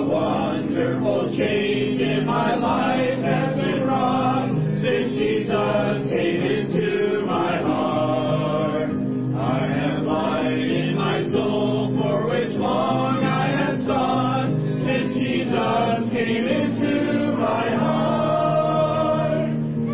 wonderful change in my life has been wrought since Jesus came into my heart. I have light in my soul for which long I have sought since Jesus came into my heart.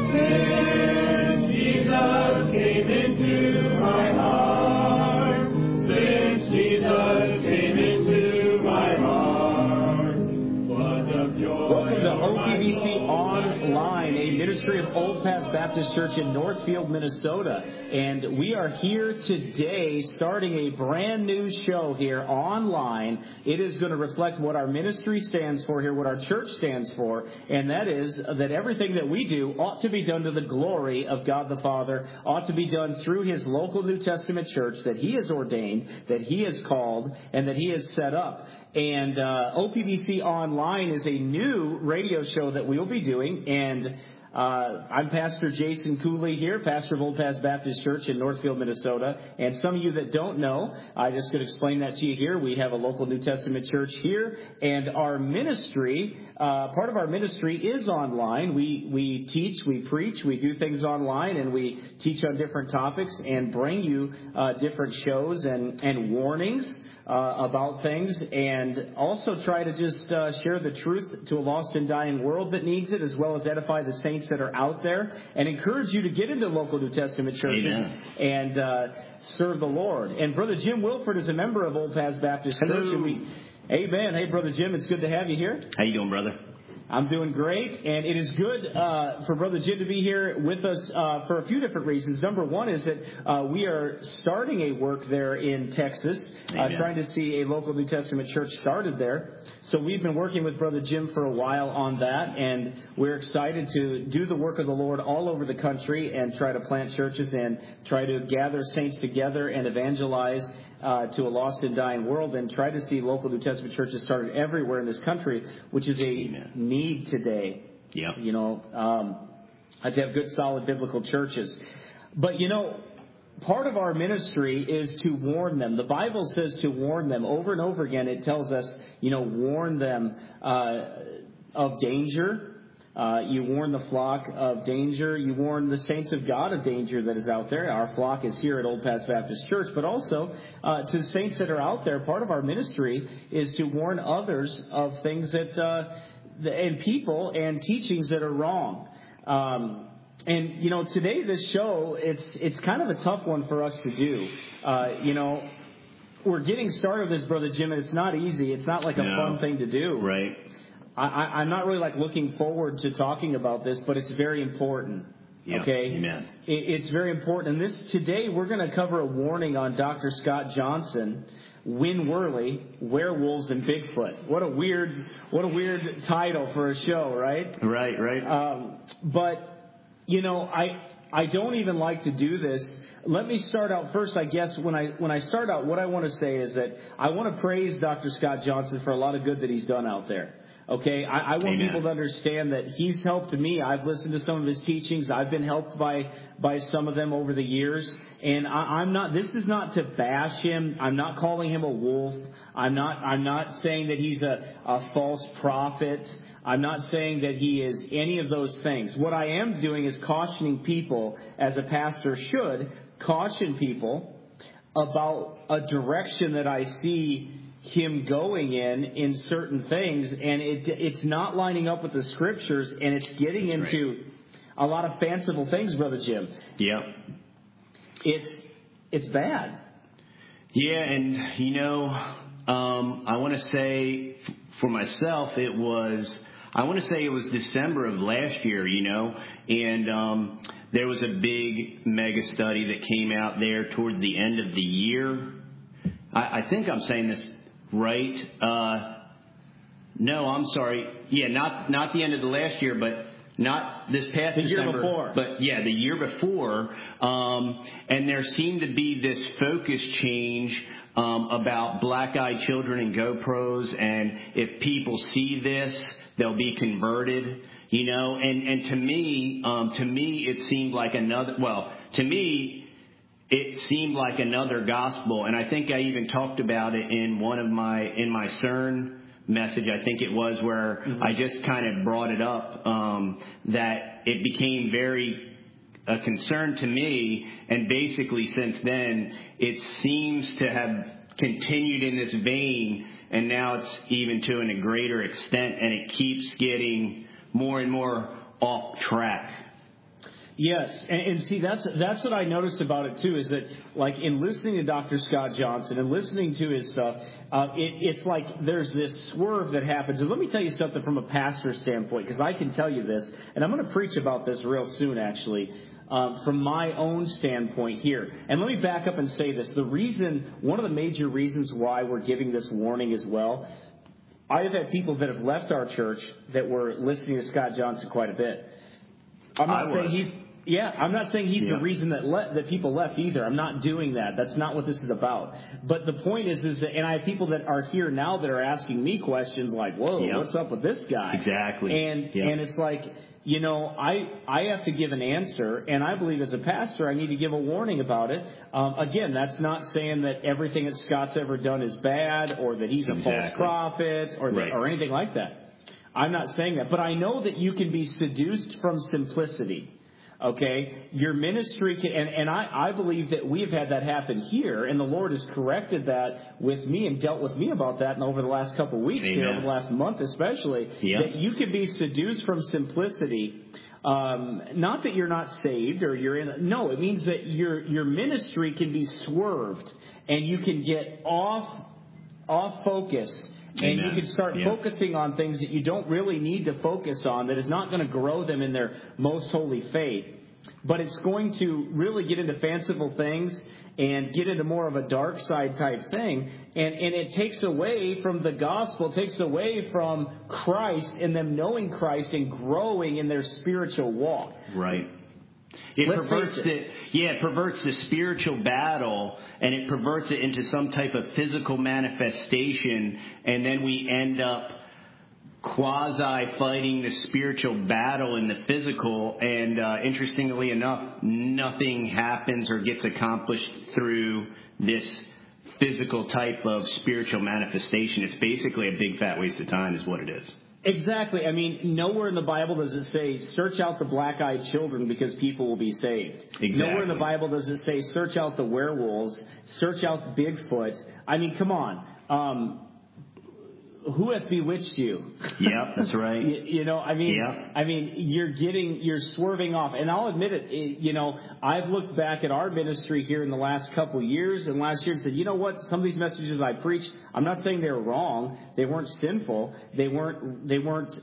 Since Jesus came into my heart. Since Jesus came into my heart. What a joy. Welcome to OPBC Online, a ministry of Old Paths Baptist Church in Northfield, Minnesota. And we are here today starting a brand new show here online. It is going to reflect what our ministry stands for here, what our church stands for. And that is that everything that we do ought to be done to the glory of God the Father, ought to be done through His local New Testament church that He has ordained, that He has called, and that He has set up. And OPBC Online is a new radio show that we will be doing, and I'm Pastor Jason Cooley here, pastor of Old Paths Baptist Church in Northfield, Minnesota. And some of you that don't know, I just could explain that to you here. We have a local New Testament church here, and our ministry, part of our ministry is online. We teach, we preach, we do things online, and we teach on different topics and bring you different shows and warnings about things, and also try to just share the truth to a lost and dying world that needs it, as well as edify the saints that are out there, and encourage you to get into local New Testament churches. Amen. And serve the Lord. And Brother Jim Wilford is a member of Old Paths Baptist Church. And amen. Hey, Brother Jim, it's good to have you here. How you doing, brother? I'm doing great, and it is good for Brother Jim to be here with us for a few different reasons. Number one is that we are starting a work there in Texas, trying to see a local New Testament church started there. So we've been working with Brother Jim for a while on that, and we're excited to do the work of the Lord all over the country and try to plant churches and try to gather saints together and evangelize to a lost and dying world, and try to see local New Testament churches started everywhere in this country, which is a need today. Yeah. You know, to have good, solid biblical churches. But, you know, part of our ministry is to warn them. The Bible says to warn them. Over and over again, it tells us, you know, warn them of danger. You warn the flock of danger. You warn the saints of God of danger that is out there. Our flock is here at Old Paths Baptist Church, but also to saints that are out there. Part of our ministry is to warn others of things that and people and teachings that are wrong. And you know, today this show, it's kind of a tough one for us to do. You know, we're getting started with this, Brother Jim, and it's not easy. It's not like a fun thing to do. Right. I'm not really like looking forward to talking about this, but it's very important. Yeah. Okay? Amen. It's very important. And today we're going to cover a warning on Dr. Scott Johnson, Win Worley, Werewolves and Bigfoot. What a weird title for a show, right? Right. But you know, I don't even like to do this. Let me start out first, I guess. When I start out, what I want to say is that I want to praise Dr. Scott Johnson for a lot of good that he's done out there. Okay, I want people to understand that he's helped me. I've listened to some of his teachings. I've been helped by some of them over the years. And I'm not. This is not to bash him. I'm not calling him a wolf. I'm not saying that he's a false prophet. I'm not saying that he is any of those things. What I am doing is cautioning people, as a pastor should, caution people about a direction that I see him going in certain things, and it's not lining up with the scriptures, and it's getting into a lot of fanciful things, Brother Jim. Yeah. It's bad. Yeah, and you know, I want to say for myself, I want to say it was December of last year, you know, and there was a big mega study that came out there towards the end of the year. I think I'm saying this right. No, I'm sorry. Yeah, not the end of the last year, but not this past December. The year before. But yeah, the year before. And there seemed to be this focus change about black-eyed children and GoPros, and if people see this, they'll be converted. You know, and to me, it seemed like it seemed like another gospel, and I think I even talked about it in my CERN message, I think it was, where I just kind of brought it up, that it became very a concern to me, and basically since then it seems to have continued in this vein, and now it's even to a greater extent, and it keeps getting more and more off track. Yes, and see, that's what I noticed about it too, is that, like, in listening to Dr. Scott Johnson and listening to his stuff, it's like there's this swerve that happens. And let me tell you something from a pastor standpoint, because I can tell you this, and I'm going to preach about this real soon, actually, from my own standpoint here. And let me back up and say this. One of the major reasons why we're giving this warning as well, I have had people that have left our church that were listening to Scott Johnson quite a bit. I'm not saying he's the reason that people left either. I'm not doing that. That's not what this is about. But the point is that, and I have people that are here now that are asking me questions like, "Whoa, what's up with this guy?" Exactly. And it's like, I have to give an answer, and I believe as a pastor I need to give a warning about it. Again, that's not saying that everything that Scott's ever done is bad, or that he's a false prophet, or anything like that. I'm not saying that, but I know that you can be seduced from simplicity. Okay, your ministry can, and I believe that we have had that happen here, and the Lord has corrected that with me and dealt with me about that, and over the last couple of weeks, here, over the last month especially, that you can be seduced from simplicity. Not that you're not saved or no, it means that your ministry can be swerved, and you can get off focus. And you can start focusing on things that you don't really need to focus on, that is not going to grow them in their most holy faith. But it's going to really get into fanciful things and get into more of a dark side type thing. And it takes away from the gospel, it takes away from Christ and them knowing Christ and growing in their spiritual walk. Right. It perverts the spiritual battle, and it perverts it into some type of physical manifestation, and then we end up quasi-fighting the spiritual battle in the physical, and interestingly enough, nothing happens or gets accomplished through this physical type of spiritual manifestation. It's basically a big fat waste of time is what it is. Exactly. I mean, nowhere in the Bible does it say, search out the black-eyed children because people will be saved. Exactly. Nowhere in the Bible does it say, search out the werewolves, search out Bigfoot. I mean, come on. Who hath bewitched you? Yep, that's right. I mean, you're swerving off. And I'll admit it, I've looked back at our ministry here in the last couple of years and last year and said, you know what, some of these messages I preached, I'm not saying they were wrong. They weren't sinful. They weren't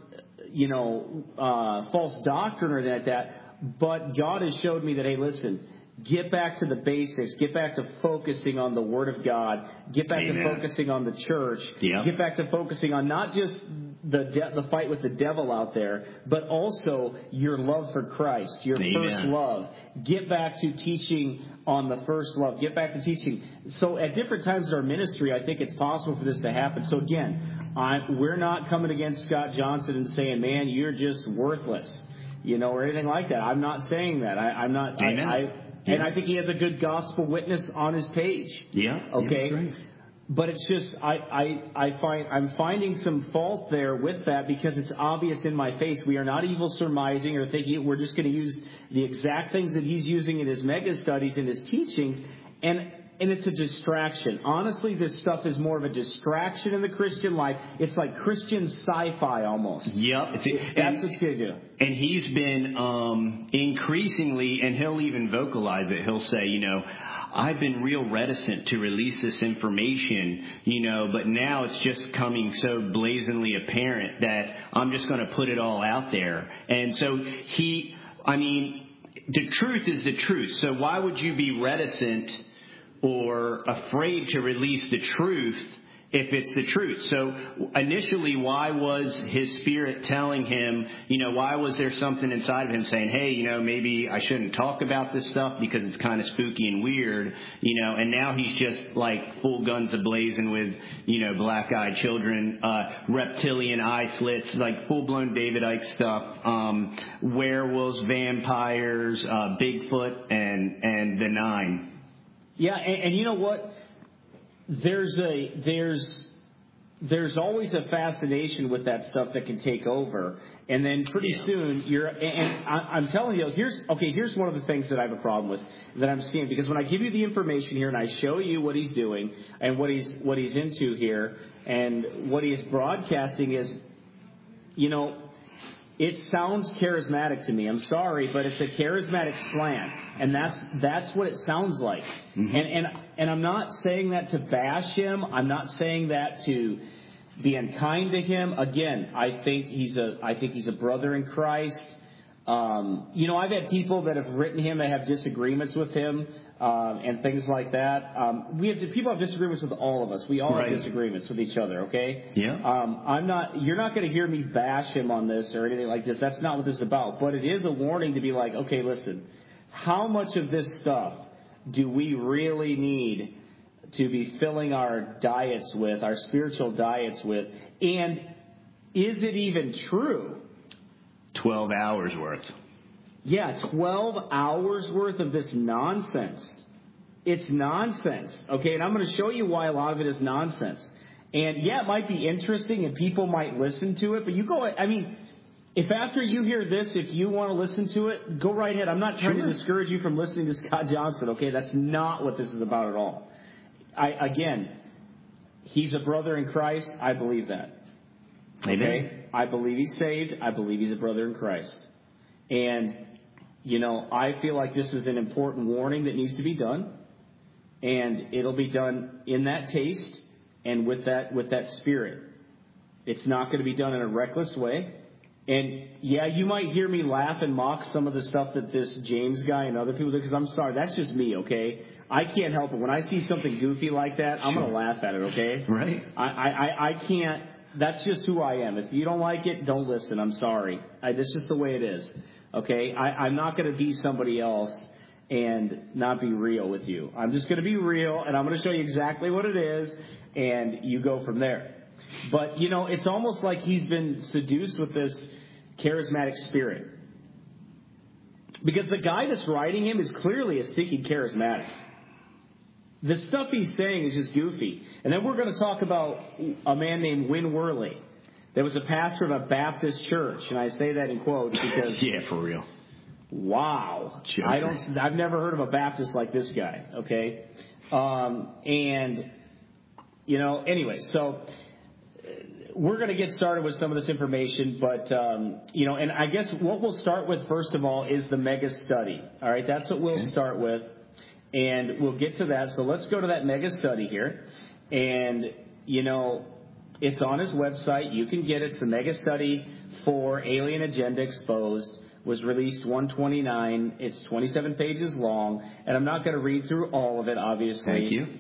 false doctrine or anything like that. But God has showed me that, hey, listen, get back to the basics. Get back to focusing on the Word of God. Get back to focusing on the church. Yeah. Get back to focusing on not just the fight with the devil out there, but also your love for Christ, your first love. Get back to teaching on the first love. Get back to teaching. So at different times in our ministry, I think it's possible for this to happen. So again, we're not coming against Scott Johnson and saying, man, you're just worthless, or anything like that. I'm not saying that. I'm not. And I think he has a good gospel witness on his page. Yeah. Okay. That's right. But it's just I'm finding some fault there with that because it's obvious in my face. We are not evil surmising or thinking we're just going to use the exact things that he's using in his mega studies and his teachings, and it's a distraction. Honestly, this stuff is more of a distraction in the Christian life. It's like Christian sci-fi almost. Yep. That's what's going to do. And he's been increasingly, and he'll even vocalize it. He'll say, I've been real reticent to release this information, but now it's just coming so blazingly apparent that I'm just going to put it all out there. And so the truth is the truth. So why would you be reticent or afraid to release the truth if it's the truth? So initially, why was his spirit telling him, why was there something inside of him saying, hey, maybe I shouldn't talk about this stuff because it's kind of spooky and weird, and now he's just like full guns a-blazing with, black-eyed children, reptilian eye slits, like full-blown David Icke stuff, werewolves, vampires, Bigfoot, and the nine. Yeah, and you know what? There's there's always a fascination with that stuff that can take over. And then pretty soon I'm telling you, here's one of the things that I have a problem with that I'm seeing, because when I give you the information here and I show you what he's doing and what he's into here and what he's broadcasting is, it sounds charismatic to me. I'm sorry, but it's a charismatic slant, and that's what it sounds like. Mm-hmm. And I'm not saying that to bash him. I'm not saying that to be unkind to him. Again, I think he's a brother in Christ. I've had people that have written him that have disagreements with him and things like that. People have disagreements with all of us. We all have disagreements with each other. Okay. Yeah. You're not going to hear me bash him on this or anything like this. That's not what this is about. But it is a warning to be like, okay, listen, how much of this stuff do we really need to be filling our diets with, our spiritual diets with? And is it even true? 12 hours worth. Yeah, 12 hours worth of this nonsense. It's nonsense, okay? And I'm going to show you why a lot of it is nonsense. And yeah, it might be interesting and people might listen to it, but if after you hear this, if you want to listen to it, go right ahead. I'm not trying to discourage you from listening to Scott Johnson, okay? That's not what this is about at all. Again, he's a brother in Christ. I believe that. Amen. Okay? I believe he's saved. I believe he's a brother in Christ. And, I feel like this is an important warning that needs to be done. And it'll be done in that taste and with that spirit. It's not going to be done in a reckless way. And, yeah, you might hear me laugh and mock some of the stuff that this James guy and other people do, because I'm sorry, that's just me, okay? I can't help it. When I see something goofy like that, I'm going to laugh at it, okay? Right. I can't. That's just who I am. If you don't like it, don't listen. I'm sorry. That's just the way it is. Okay? I'm not going to be somebody else and not be real with you. I'm just going to be real, and I'm going to show you exactly what it is, and you go from there. But, it's almost like he's been seduced with this charismatic spirit. Because the guy that's writing him is clearly a stinking charismatic. The stuff he's saying is just goofy. And then we're going to talk about a man named Win Worley that was a pastor of a Baptist church. And I say that in quotes because... Yeah, for real. Wow. I've never heard of a Baptist like this guy, okay? Anyway, so we're going to get started with some of this information, but, and I guess what we'll start with, first of all, is the mega study. All right, that's what we'll start with. And we'll get to that. So let's go to that mega study here. And, it's on his website. You can get it. It's the mega study for Alien Agenda Exposed. Was released 1/29. It's 27 pages long. And I'm not going to read through all of it, obviously. Thank you.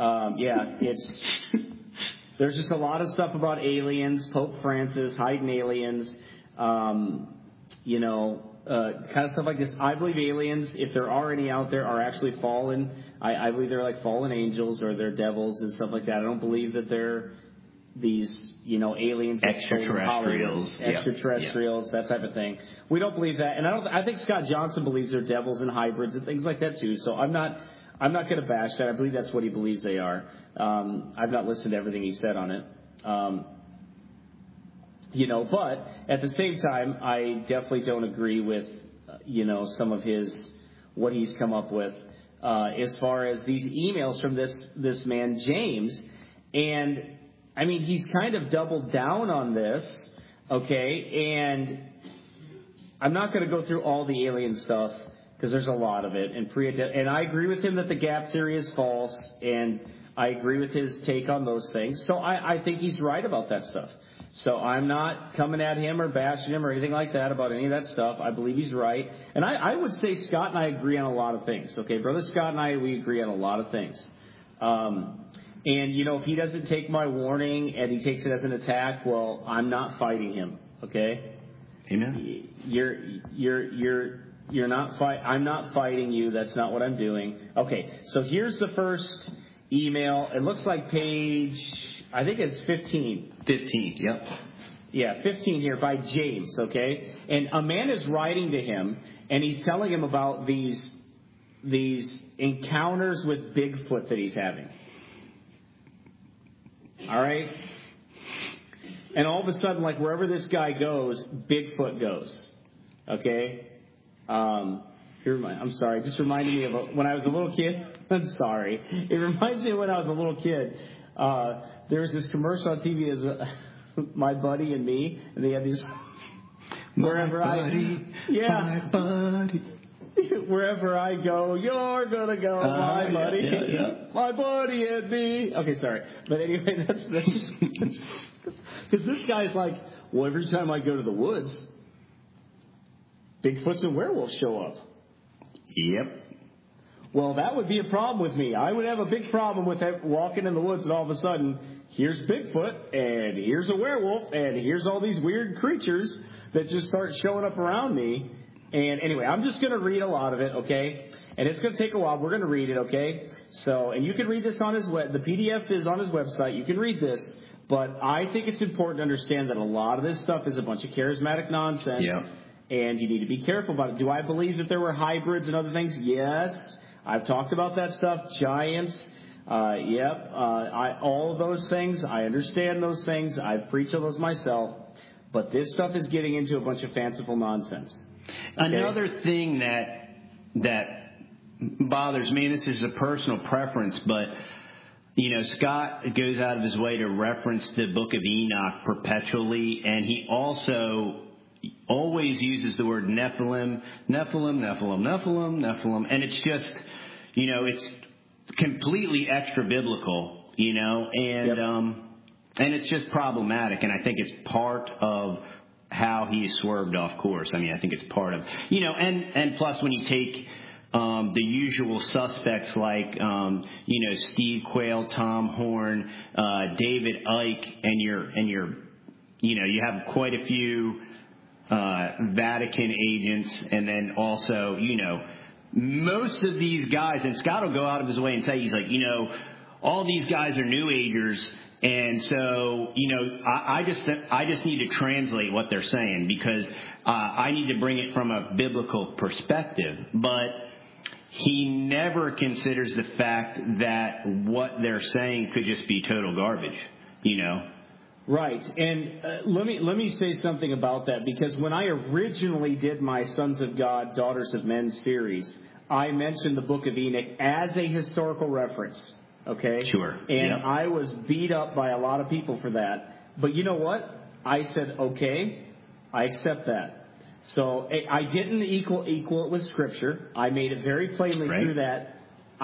There's just a lot of stuff about aliens, Pope Francis, hiding aliens, kind of stuff like this. I believe aliens, if there are any out there, are actually fallen. I believe they're like fallen angels or they're devils and stuff like that. I don't believe that they're these, aliens. Extraterrestrials. That type of thing. We don't believe that. And I think Scott Johnson believes they're devils and hybrids and things like that too. So I'm not going to bash that. I believe that's what he believes they are. I've not listened to everything he said on it. But at the same time, I definitely don't agree with, some of what he's come up with, as far as these emails from this man, James. And he's kind of doubled down on this. Okay. And I'm not going to go through all the alien stuff because there's a lot of it. And I agree with him that the gap theory is false. And I agree with his take on those things. So I think he's right about that stuff. So I'm not coming at him or bashing him or anything like that about any of that stuff. I believe he's right. And I would say Scott and I agree on a lot of things. Okay, Brother Scott and I, we agree on a lot of things. If he doesn't take my warning and he takes it as an attack, well, I'm not fighting him. Okay? Amen. You're not I'm not fighting you. That's not what I'm doing. Okay, so here's the first email. It looks like page, I think it's 15. 15, yep. Yeah, 15 here by James, okay? And a man is writing to him, and he's telling him about these encounters with Bigfoot that he's having. All right? And all of a sudden, like wherever this guy goes, Bigfoot goes. Okay? I'm sorry. It just reminded me of when I was a little kid. I'm sorry. It reminds me of when I was a little kid. There was this commercial on TV as My Buddy and Me, and they had these wherever wherever I go, you're gonna go, my buddy, my buddy and me. Okay, sorry, but anyway, that's just because this guy's like, well, every time I go to the woods, Bigfoots and werewolves show up. Yep. Well, that would be a problem with me. I would have a big problem with walking in the woods and all of a sudden, here's Bigfoot, and here's a werewolf, and here's all these weird creatures that just start showing up around me. And anyway, I'm just going to read a lot of it, okay? And it's going to take a while. We're going to read it, okay? So, and you can read this on his the PDF is on his website. You can read this. But I think it's important to understand that a lot of this stuff is a bunch of charismatic nonsense. Yeah. And you need to be careful about it. Do I believe that there were hybrids and other things? Yes. I've talked about that stuff. Giants. All of those things. I understand those things. I've preached on those myself. But this stuff is getting into a bunch of fanciful nonsense. Okay? Another thing that bothers me, and this is a personal preference, but Scott goes out of his way to reference the Book of Enoch perpetually, and he also always uses the word Nephilim, and it's just, it's completely extra biblical, and it's just problematic, and I think it's part of how he swerved off course. I mean, I think it's part of, and plus when you take the usual suspects like, Steve Quayle, Tom Horn, David Icke, and you have quite a few Vatican agents, and then also, most of these guys, and Scott will go out of his way and say, he's like, all these guys are New Agers. And so, I just need to translate what they're saying because I need to bring it from a biblical perspective. But he never considers the fact that what they're saying could just be total garbage, Right. And let me say something about that, because when I originally did my Sons of God, Daughters of Men series, I mentioned the Book of Enoch as a historical reference. Okay? Sure. And I was beat up by a lot of people for that. But you know what? I said, okay, I accept that. So I didn't equal it with Scripture. I made it very plainly through that.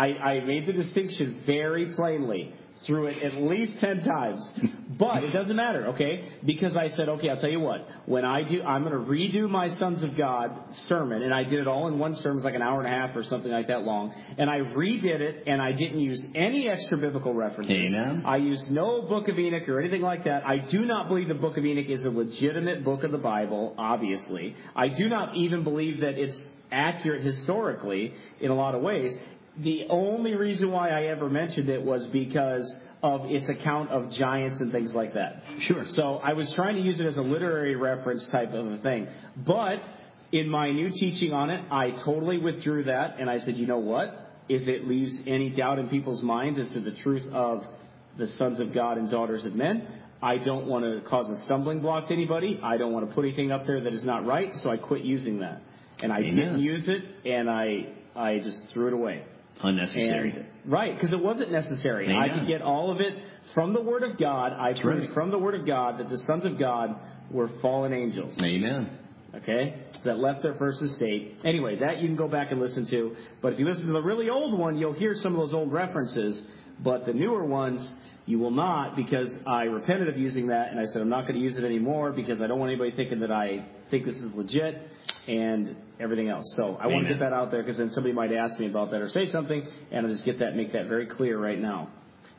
I made the distinction very plainly through it at least 10 times. But it doesn't matter, okay? Because I said, okay, I'll tell you what. When I'm going to redo my Sons of God sermon, and I did it all in one sermon. It was like an hour and a half or something like that long. And I redid it, and I didn't use any extra biblical references. Amen. I used no Book of Enoch or anything like that. I do not believe the Book of Enoch is a legitimate book of the Bible, obviously. I do not even believe that it's accurate historically in a lot of ways. The only reason why I ever mentioned it was because of its account of giants and things like that. Sure. So I was trying to use it as a literary reference type of a thing. But in my new teaching on it, I totally withdrew that, and I said, you know what? If it leaves any doubt in people's minds as to the truth of the Sons of God and Daughters of Men, I don't want to cause a stumbling block to anybody. I don't want to put anything up there that is not right, so I quit using that. And I didn't use it, and I just threw it away. Unnecessary. Right, because it wasn't necessary. Amen. I could get all of it from the Word of God. I proved from the Word of God that the sons of God were fallen angels. Amen. Okay? That left their first estate. Anyway, that you can go back and listen to. But if you listen to the really old one, you'll hear some of those old references. But the newer ones, you will not, because I repented of using that, and I said I'm not going to use it anymore because I don't want anybody thinking that I think this is legit and everything else. So I want to get that out there, because then somebody might ask me about that or say something, and I'll just make that very clear right now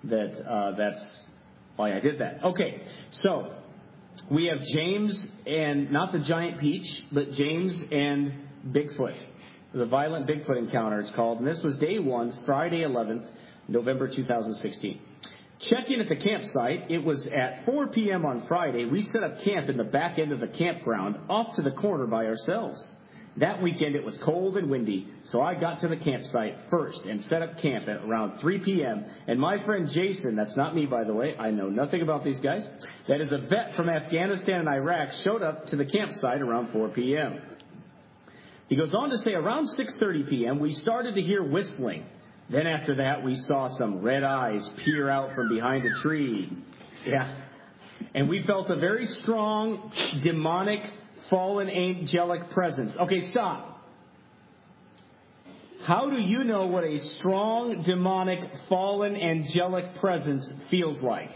that that's why I did that. Okay, so we have James and not the giant peach, but James and Bigfoot. The violent Bigfoot encounter, it's called. And this was day 1, Friday 11th, November 2016. Check-in at the campsite. It was at 4 p.m. on Friday. We set up camp in the back end of the campground, off to the corner by ourselves. That weekend it was cold and windy, so I got to the campsite first and set up camp at around 3 p.m. And my friend Jason, that's not me by the way, I know nothing about these guys, that is a vet from Afghanistan and Iraq, showed up to the campsite around 4 p.m. He goes on to say around 6:30 p.m. we started to hear whistling. Then after that we saw some red eyes peer out from behind a tree. Yeah. And we felt a very strong, demonic, fallen angelic presence. Okay, stop. How do you know what a strong, demonic, fallen angelic presence feels like?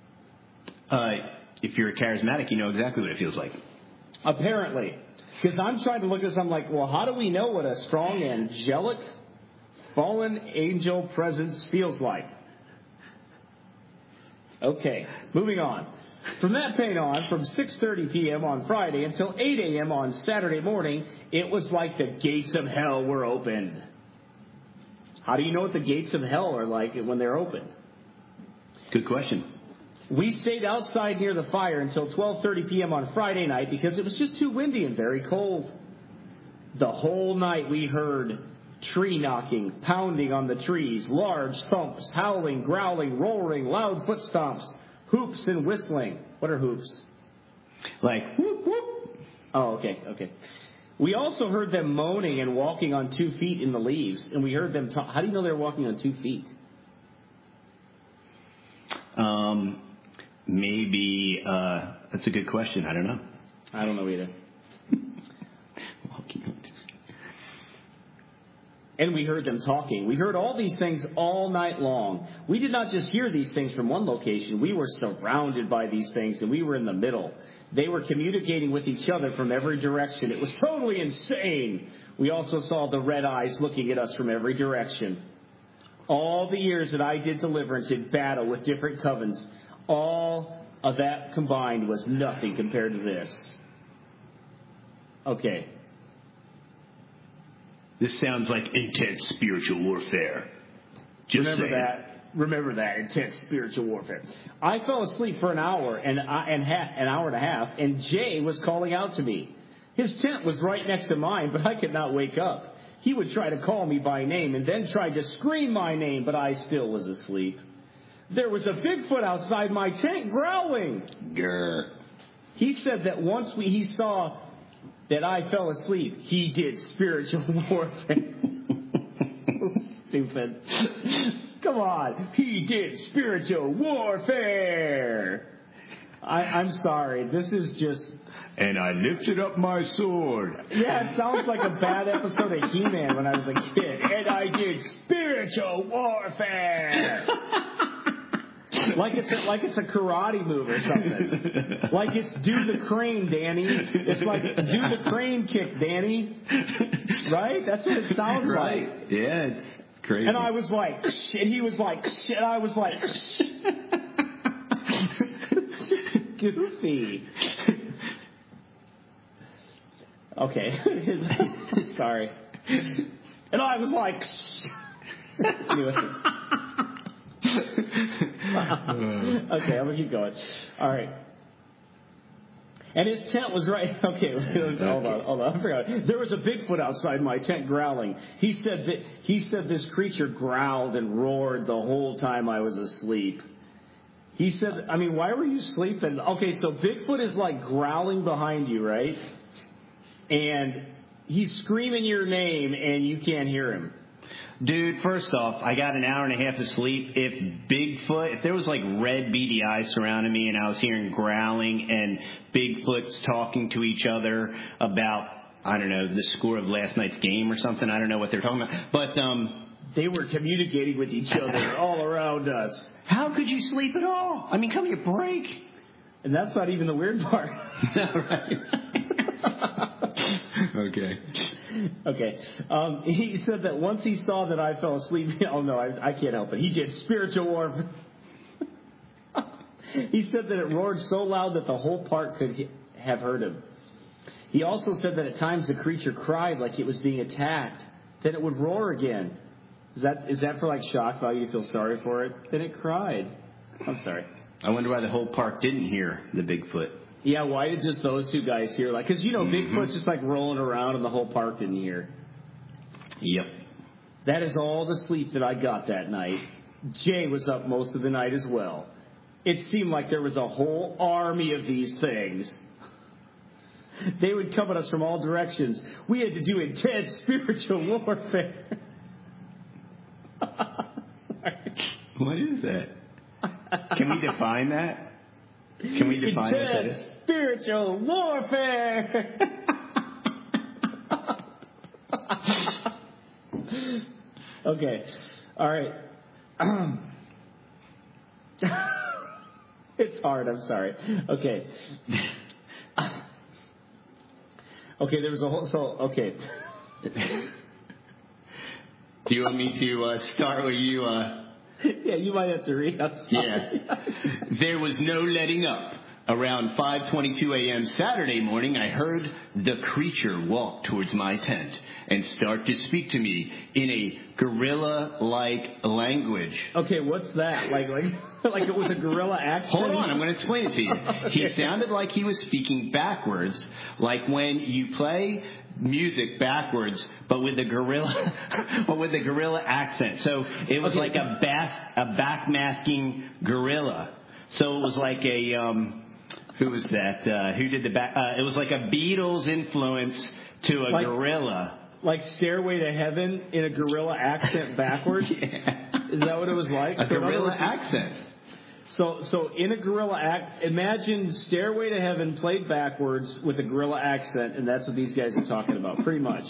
If you're a charismatic, you know exactly what it feels like. Apparently. Because I'm trying to look at this, I'm like, well, how do we know what a strong, angelic, fallen angel presence feels like? Okay, moving on. From that point on, from 6:30 p.m. on Friday until 8 a.m. on Saturday morning, it was like the gates of hell were opened. How do you know what the gates of hell are like when they're opened? Good question. We stayed outside near the fire until 12:30 p.m. on Friday night because it was just too windy and very cold. The whole night we heard tree knocking, pounding on the trees, large thumps, howling, growling, roaring, loud foot stomps, hoops and whistling. What are hoops? Like, whoop, whoop. Oh, okay. We also heard them moaning and walking on 2 feet in the leaves. And we heard them talk. How do you know they're walking on 2 feet? Maybe, that's a good question. I don't know. I don't know either. Walking on 2 feet. And we heard them talking. We heard all these things all night long. We did not just hear these things from one location. We were surrounded by these things, and we were in the middle. They were communicating with each other from every direction. It was totally insane. We also saw the red eyes looking at us from every direction. All the years that I did deliverance in battle with different covens, all of that combined was nothing compared to this. Okay. This sounds like intense spiritual warfare. Remember that intense spiritual warfare. I fell asleep for an hour and a half, and Jay was calling out to me. His tent was right next to mine, but I could not wake up. He would try to call me by name and then tried to scream my name, but I still was asleep. There was a Bigfoot outside my tent growling. Grr. He said that once he saw that I fell asleep, he did spiritual warfare. Stupid. Come on. He did spiritual warfare. I'm sorry. This is just... And I lifted up my sword. Yeah, it sounds like a bad episode of He-Man when I was a kid. And I did spiritual warfare. Like it's a karate move or something. Like it's do the crane, Danny. It's like do the crane kick, Danny. Right? That's what it sounds right. like. Yeah, it's crazy. And I was like, and he was like, and I was like, goofy. Okay. Sorry. And I was like, anyway. Okay, I'm going to keep going. All right. And his tent was right. Okay, hold on. I forgot. There was a Bigfoot outside my tent growling. He said this creature growled and roared the whole time I was asleep. He said, I mean, why were you sleeping? Okay, so Bigfoot is like growling behind you, right? And he's screaming your name and you can't hear him. Dude, first off, I got an hour and a half of sleep. If there was like red beady eyes surrounding me and I was hearing growling and Bigfoots talking to each other about, I don't know, the score of last night's game or something. I don't know what they're talking about. But, they were communicating with each other all around us. How could you sleep at all? I mean, come here, break. And that's not even the weird part. Right. Okay. He said that once he saw that I fell asleep, oh no, I can't help it. He did spiritual warfare. He said that it roared so loud that the whole park could have heard him. He also said that at times the creature cried like it was being attacked. Then it would roar again. Is that for like shock value? You feel sorry for it? Then it cried. I'm sorry. I wonder why the whole park didn't hear the Bigfoot. Yeah, why did just those two guys hear? Like, because, Bigfoot's just like rolling around and the whole park didn't hear. Yep. That is all the sleep that I got that night. Jay was up most of the night as well. It seemed like there was a whole army of these things. They would come at us from all directions. We had to do intense spiritual warfare. What is that? Can we define that? Can we define what that is? Spiritual warfare. Okay. All right. It's hard. I'm sorry. Okay. Okay. There was a whole. Okay. Do you want me to start with you? Yeah, you might have to read. Yeah. There was no letting up. Around 5:22 a.m. Saturday morning, I heard the creature walk towards my tent and start to speak to me in a gorilla-like language. Okay, what's that? Like it was a gorilla accent? Hold on, I'm going to explain it to you. Okay. He sounded like he was speaking backwards, like when you play music backwards, but with the gorilla accent. So it was like a backmasking gorilla. So it was like a who was that? Who did the back? It was like a Beatles influence to a gorilla. Like Stairway to Heaven in a gorilla accent backwards? Yeah. Is that what it was like? A gorilla accent. So in a gorilla imagine Stairway to Heaven played backwards with a gorilla accent, and that's what these guys are talking about, pretty much.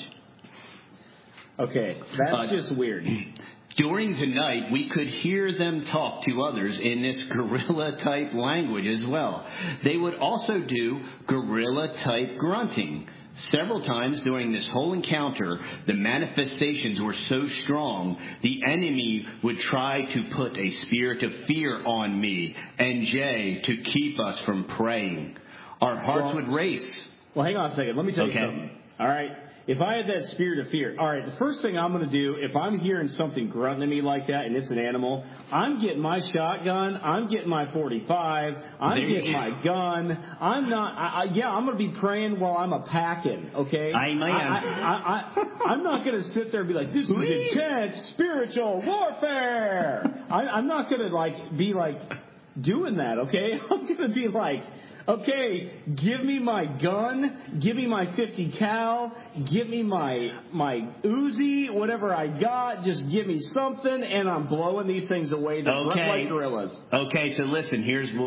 Okay, that's just weird. During the night, we could hear them talk to others in this gorilla-type language as well. They would also do gorilla-type grunting. Several times during this whole encounter, the manifestations were so strong, the enemy would try to put a spirit of fear on me and Jay to keep us from praying. Our hearts would race. Well, hang on a second. Let me tell you something. All right. If I had that spirit of fear, all right, the first thing I'm going to do, if I'm hearing something grunting at me like that and it's an animal, I'm getting my shotgun, I'm getting my 45, I'm getting my gun. I'm not, I'm going to be praying while I'm a-packing, okay? I'm not going to sit there and be like, this is intense spiritual warfare. I'm not going to, be doing that, okay? I'm going to be like, okay, give me my gun, give me my 50 cal, give me my Uzi, whatever I got, just give me something, and I'm blowing these things away like gorillas. Okay, so listen,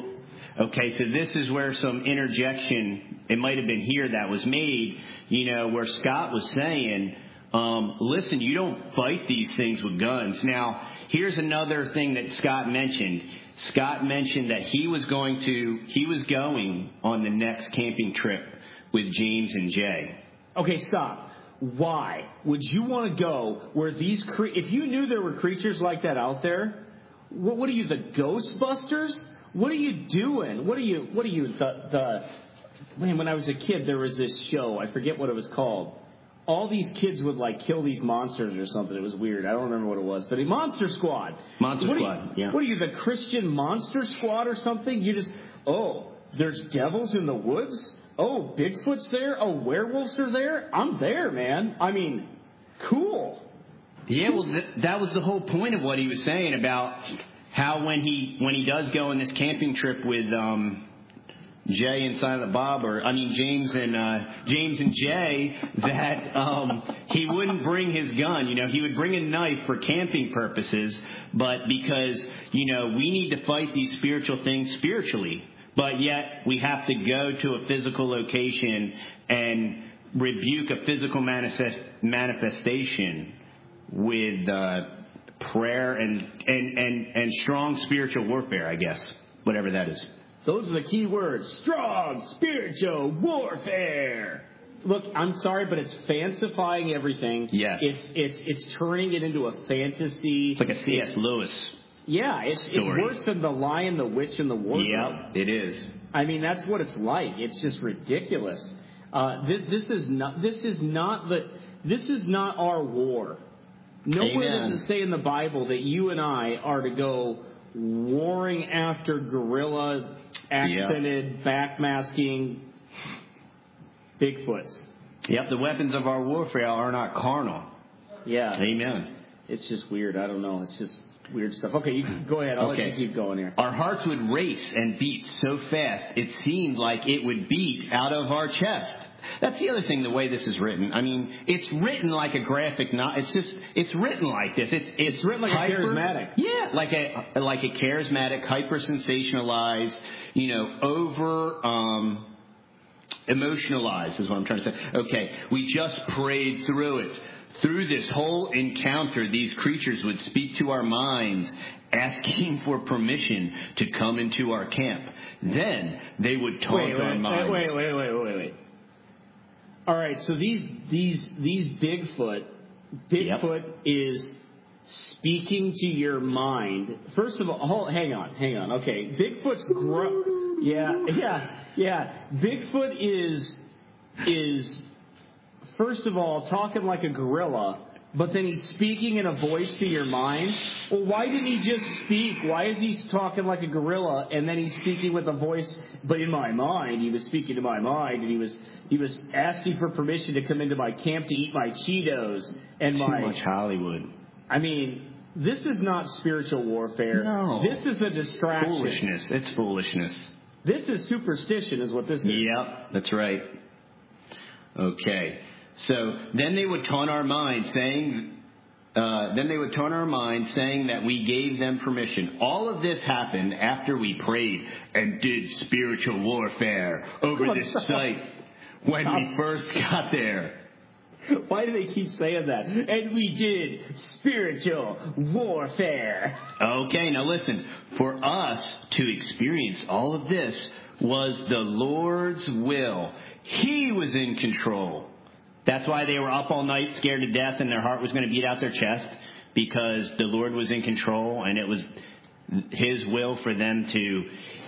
so this is where some interjection, it might have been here that was made, where Scott was saying, listen, you don't fight these things with guns. Now, here's another thing that Scott mentioned. Scott mentioned that he was going on the next camping trip with James and Jay. Okay, stop. Why would you want to go where these if you knew there were creatures like that out there, what are you, the Ghostbusters? What are you doing? What are you man, when I was a kid there was this show, I forget what it was called. All these kids would kill these monsters or something. It was weird. I don't remember what it was. But a Monster Squad. Monster Squad, yeah. What are you, the Christian Monster Squad or something? You just, there's devils in the woods? Oh, Bigfoot's there? Oh, werewolves are there? I'm there, man. I mean, cool. Yeah, well, that was the whole point of what he was saying about how when he does go on this camping trip with Jay and Silent Bob, James and Jay, that he wouldn't bring his gun. He would bring a knife for camping purposes, but because, we need to fight these spiritual things spiritually. But yet we have to go to a physical location and rebuke a physical manifestation with prayer and strong spiritual warfare, I guess, whatever that is. Those are the key words. Strong spiritual warfare. Look, I'm sorry, but it's fancifying everything. Yes. It's turning it into a fantasy. It's like a C.S. Lewis. Yeah, it's worse than The Lion, the Witch, and the Wardrobe. Yeah, it is. I mean, that's what it's like. It's just ridiculous. This is not our war. Nowhere does it say in the Bible that you and I are to go warring after gorilla accented backmasking Bigfoots. Yep, the weapons of our warfare are not carnal. Yeah. Amen. It's just weird. I don't know. It's just weird stuff. Okay, you can go ahead. I'll let you keep going here. Our hearts would race and beat so fast, it seemed like it would beat out of our chest. That's the other thing, the way this is written. I mean, it's written like a graphic novel. It's written like this. It's written like a charismatic. Yeah, like a charismatic, hyper sensationalized, over emotionalized is what I'm trying to say. Okay, we just prayed through it. Through this whole encounter, these creatures would speak to our minds, asking for permission to come into our camp. Then they would taunt our minds. Wait. All right, so these Bigfoot is speaking to your mind. First of all, hang on. Okay, Bigfoot's Yeah. Bigfoot is first of all talking like a gorilla, but then he's speaking in a voice to your mind. Well, why didn't he just speak? Why is he talking like a gorilla and then he's speaking with a voice? But in my mind, he was speaking to my mind, and he was asking for permission to come into my camp to eat my Cheetos and Too much Hollywood. I mean, this is not spiritual warfare. No. This is a distraction. Foolishness. It's foolishness. This is superstition, is what this is. Yep, that's right. Okay. So then they would taunt our mind, saying that we gave them permission. All of this happened after we prayed and did spiritual warfare over this site when we first got there. Why do they keep saying that? And we did spiritual warfare. Okay, now listen. For us to experience all of this was the Lord's will. He was in control. That's why they were up all night scared to death and their heart was going to beat out their chest, because the Lord was in control and it was His will for them to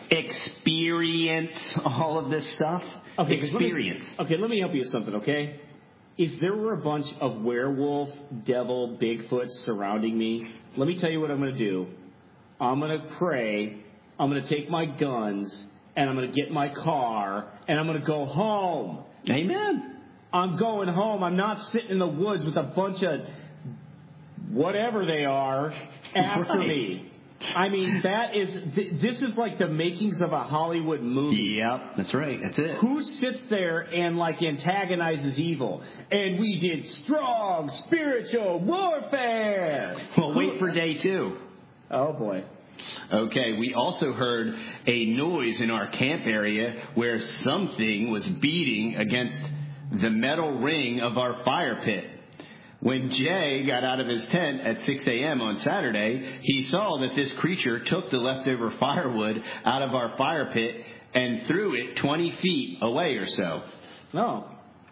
experience all of this stuff. Okay, experience. Let me help you with something, okay? If there were a bunch of werewolf, devil, Bigfoot surrounding me, let me tell you what I'm going to do. I'm going to pray, I'm going to take my guns, and I'm going to get my car, and I'm going to go home. Amen. I'm going home. I'm not sitting in the woods with a bunch of whatever they are after me. I mean, this is like the makings of a Hollywood movie. Yep, that's right. That's it. Who sits there and antagonizes evil? And we did strong spiritual warfare. Well, wait for day 2. Oh, boy. Okay, we also heard a noise in our camp area where something was beating against the metal ring of our fire pit. When Jay got out of his tent at 6 a.m. on Saturday, he saw that this creature took the leftover firewood out of our fire pit and threw it 20 feet away or so. No.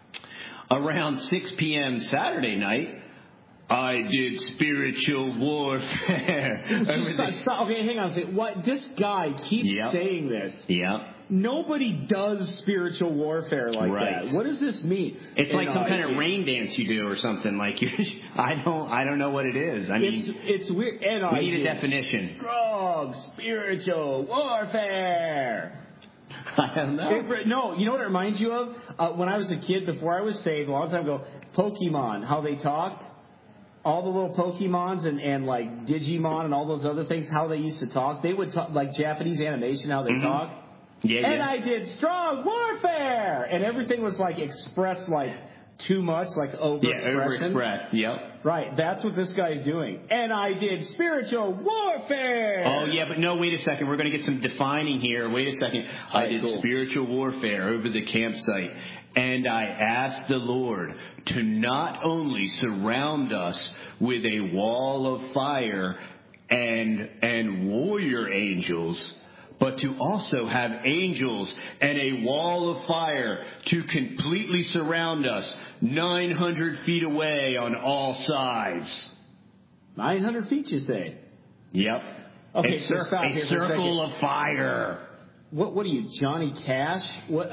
Around 6 p.m. Saturday night, I did spiritual warfare. Stop. Okay, hang on a second. What? This guy keeps saying this. Yep. Nobody does spiritual warfare like that. What does this mean? It's like some kind of rain dance you do or something. I don't know what it is. I mean, it's weird. We need a definition. Strong spiritual warfare. I don't know. No, you know what it reminds you of? When I was a kid, before I was saved, a long time ago, Pokemon, how they talked. All the little Pokemons and like Digimon and all those other things, how they used to talk. They would talk like Japanese animation, how they talk. And I did strong warfare, and everything was expressed too much, overexpression. Yeah, overexpressed. Yep. Right. That's what this guy's doing. And I did spiritual warfare. Oh yeah, but no. Wait a second. We're going to get some defining here. Wait a second. I did spiritual warfare over the campsite, and I asked the Lord to not only surround us with a wall of fire and warrior angels, but to also have angels and a wall of fire to completely surround us 900 feet away on all sides. 900 feet, you say? Yep. Okay, a circle of fire. What are you, Johnny Cash? What?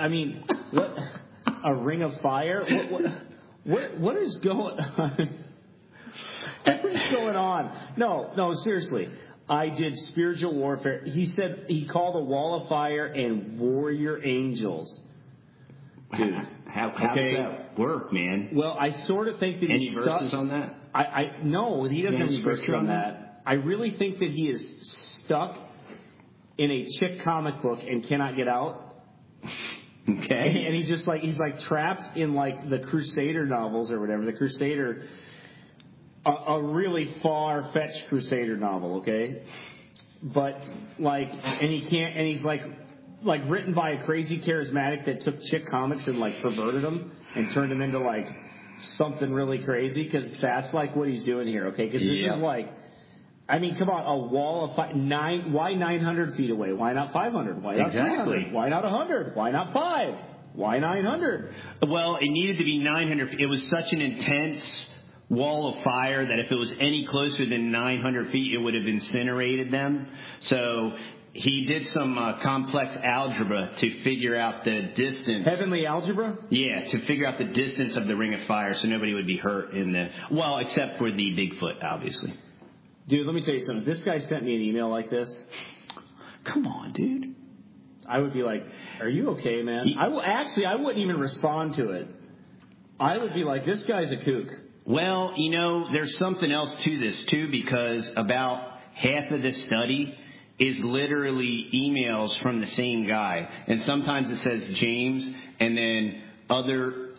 A ring of fire? What is going on? What is going on? No, seriously. I did spiritual warfare. He said he called a wall of fire and warrior angels. Dude, how does that work, man? Well, I sort of think that Any verses on that? No, he doesn't have any scripture verses on that. I really think that he is stuck in a chick comic book and cannot get out. Okay. And he's like trapped in like the Crusader novels or whatever. The Crusader, a really far-fetched Crusader novel, okay? But like, and he's like written by a crazy charismatic that took chick comics and like perverted them and turned them into like something really crazy, because that's like what he's doing here, okay? Because this is like, I mean, come on, a wall of why 900 feet away? Why not 500? Why not 300? Why not 100? Why not 5? Why 900? Well, it needed to be 900. It was such an intense wall of fire that if it was any closer than 900 feet, it would have incinerated them. So he did some complex algebra to figure out the distance. Heavenly algebra? Yeah, to figure out the distance of the ring of fire so nobody would be hurt except for the Bigfoot, obviously. Dude, let me tell you something. If this guy sent me an email like this, come on, dude. I would be like, are you okay, man? I wouldn't even respond to it. I would be like, this guy's a kook. Well, there's something else to this, too, because about half of the study is literally emails from the same guy. And sometimes it says James, and then other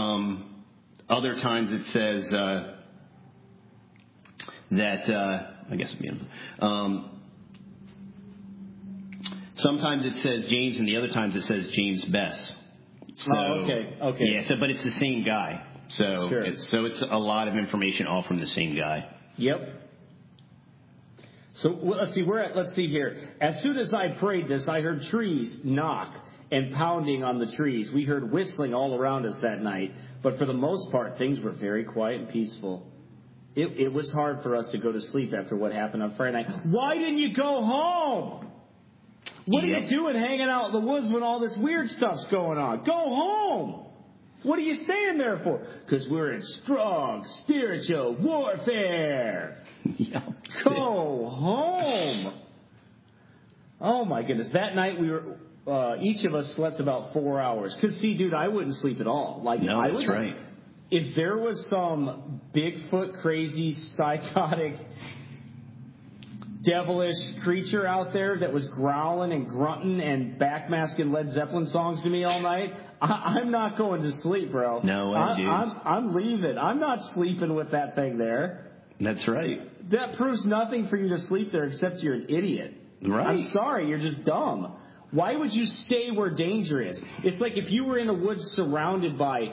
times it says sometimes it says James, and the other times it says James Bess. So, okay. Yeah, but it's the same guy. So, sure. It's a lot of information all from the same guy. Yep. So let's see here. As soon as I prayed this, I heard trees knock and pounding on the trees. We heard whistling all around us that night, but for the most part, things were very quiet and peaceful. It was hard for us to go to sleep after what happened on Friday night. Why didn't you go home? What are you doing hanging out in the woods when all this weird stuff's going on? Go home. What are you staying there for? Because we're in strong spiritual warfare. Yep. Go home. Oh, my goodness. That night we were, each of us slept about 4 hours. Because, see, dude, I wouldn't sleep at all. No, that's right. If there was some Bigfoot, crazy, psychotic, devilish creature out there that was growling and grunting and backmasking Led Zeppelin songs to me all night, I'm not going to sleep, bro. No way, dude. I'm leaving. I'm not sleeping with that thing there. That's right. That proves nothing for you to sleep there except you're an idiot. Right. I'm sorry, you're just dumb. Why would you stay where danger is? It's like if you were in the woods surrounded by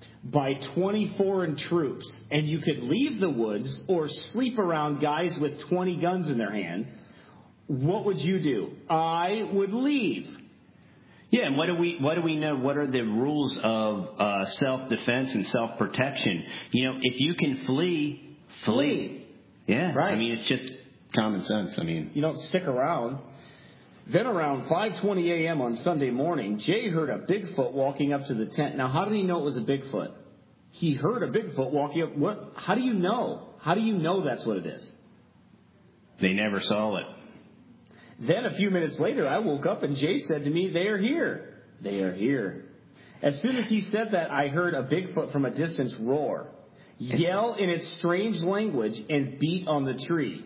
20 foreign troops and you could leave the woods or sleep around guys with 20 guns in their hand, what would you do? I would leave. Yeah, and what do we know? What are the rules of self-defense and self-protection? If you can flee. Yeah, right. I mean, it's just common sense. I mean, you don't stick around. Then around 5:20 a.m. on Sunday morning, Jay heard a Bigfoot walking up to the tent. Now, how did he know it was a Bigfoot? He heard a Bigfoot walking up. What? How do you know? How do you know that's what it is? They never saw it. Then a few minutes later, I woke up and Jay said to me, "They are here. They are here." As soon as he said that, I heard a Bigfoot from a distance roar, yell in its strange language, and beat on the tree.